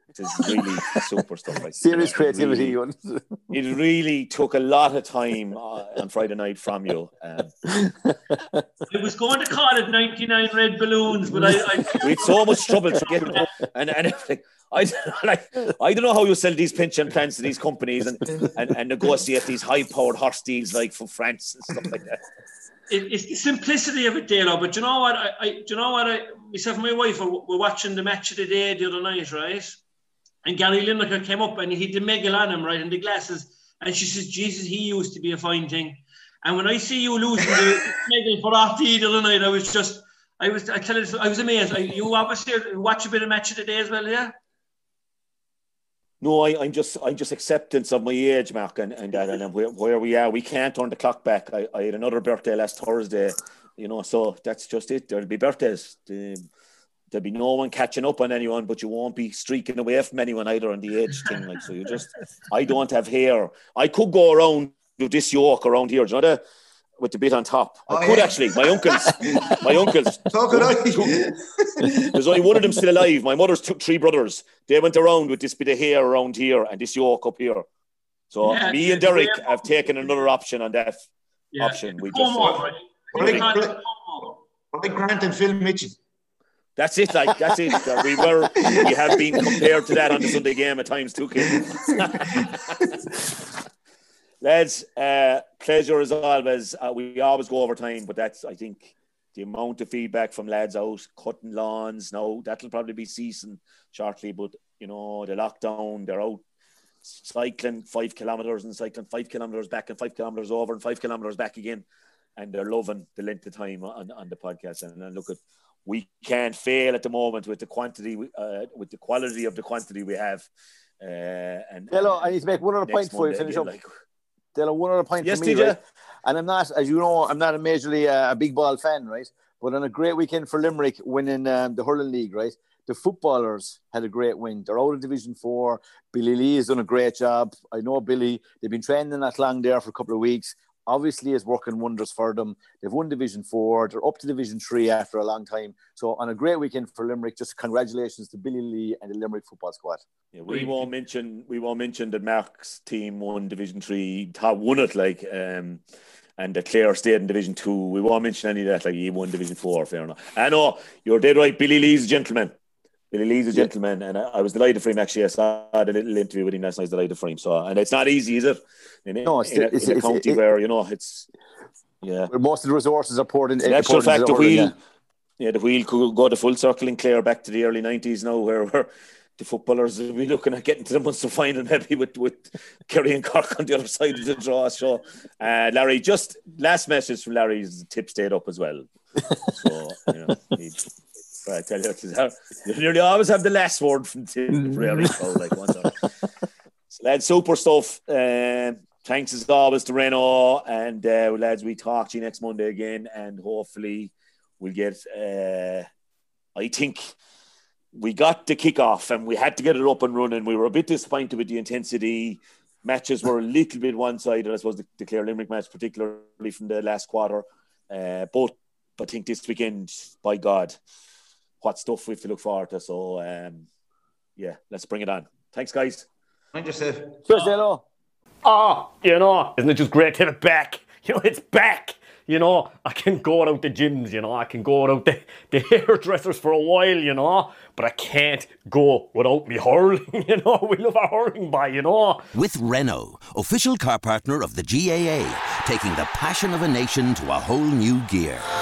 S2: This is really super stuff. Like,
S7: serious
S2: you know,
S7: creativity.
S2: It really, it really took a lot of time uh, on Friday night from you. Um,
S5: I was going to call it ninety-nine red balloons, but I, I
S2: we had so much trouble to get it, and and like, I like I don't know how you sell these pension plans to these companies and, and, and negotiate these high-powered horse deals like from France and stuff like that.
S5: It, it's the simplicity of it, Dale. But you know what? I, I do you know what? I myself and my wife were, were watching the match of the day the other night, right? And Gary Lineker came up and he hit the Megal on him, right, in the glasses. And she says, Jesus, he used to be a fine thing. And when I see you losing the Megal for R T the other night, I was just, I was, I tell you, I was amazed. I, you obviously watch a bit of match of the day as well, yeah?
S2: No, I, I'm just, I'm just acceptance of my age, Mark, and and, that, and where, where we are. We can't turn the clock back. I, I had another birthday last Thursday, you know, so that's just it. There'll be birthdays. The, There'll be no one catching up on anyone, but you won't be streaking away from anyone either on the age thing. Like, so you just, I don't have hair. I could go around with this yoke around here, do you know that? With the bit on top. I oh, could yeah. actually. My uncles, my uncles.
S6: So could I.
S2: There's only one of them still alive. My mother's took three brothers. They went around with this bit of hair around here and this yoke up here. So yeah, me and Derek yeah. have taken another option on that yeah. option. We just.
S6: Uh, right. Like Grant and Phil Mitchell.
S2: That's it, like, that's it. Uh, we were, we have been compared to that on the Sunday game at times too, kid. Lads, uh, pleasure as always. Uh, we always go over time, but that's, I think, the amount of feedback from lads out, cutting lawns. Now, that'll probably be ceasing shortly, but, you know, the lockdown, they're out cycling five kilometres and cycling five kilometres back and five kilometres over and five kilometres back again. And they're loving the length of time on, on the podcast. And, and look at, we can't fail at the moment with the quantity, uh, with the quality of the quantity we have. Uh, and
S7: Hello, I need to make one other point before you finish up. Like, Della, one other point
S2: yes,
S7: for me,
S2: T J.
S7: Right? And I'm not, as you know, I'm not a majorly uh, a big ball fan, right? But on a great weekend for Limerick, winning um, the Hurling League, right? The footballers had a great win. They're out of Division Four. Billy Lee has done a great job. I know Billy. They've been training that long there for a couple of weeks. Obviously, is working wonders for them. They've won Division Four. They're up to Division Three after a long time. So, on a great weekend for Limerick, just congratulations to Billy Lee and the Limerick football squad.
S2: Yeah, we won't mention we won't mention that Mark's team won Division Three, won it like, um, and that Clare stayed in Division Two. We won't mention any of that. Like, he won Division Four. Fair enough. I know you're dead right. Billy Lee's a gentleman. Billy Lee's a gentleman, and I, I was delighted for him. Actually, I saw a little interview with him last night. I was delighted for him. So, and it's not easy, is it? In,
S7: no, it's,
S2: in, a,
S7: it's,
S2: in a
S7: it's,
S2: county
S7: it,
S2: where, you know, it's yeah.
S7: Where most of the resources are poured into.
S2: In actual fact, the wheel, yeah. yeah, the wheel could go to full circle in Clare back to the early nineties now, where, where the footballers will be looking at getting to the Munster final maybe with with Kerry and Cork on the other side of the draw. So, uh, Larry, just last message from Larry's tip stayed up as well. So, you know, he, I tell you, you nearly always have the last word from Tim. Really, so like one time. So, lads, super stuff. Uh, thanks as always to Renault, and uh, lads, we talk to you next Monday again, and hopefully we'll get. Uh, I think we got the kickoff, and we had to get it up and running. We were a bit disappointed with the intensity. Matches were a little bit one-sided. I suppose the, the Clare Limerick match, particularly from the last quarter. Uh, but I think this weekend, by God, what stuff we have to look forward to. So, um, yeah, let's bring it on. Thanks, guys.
S6: Mind yourself.
S7: Cheers, hello.
S9: Oh, you know, isn't it just great to have it back? You know, it's back. You know, I can go out the gyms, you know, I can go out the, the hairdressers for a while, you know, but I can't go without me hurling, you know. We love our hurling by, you know.
S1: With Renault, official car partner of the G A A, taking the passion of a nation to a whole new gear.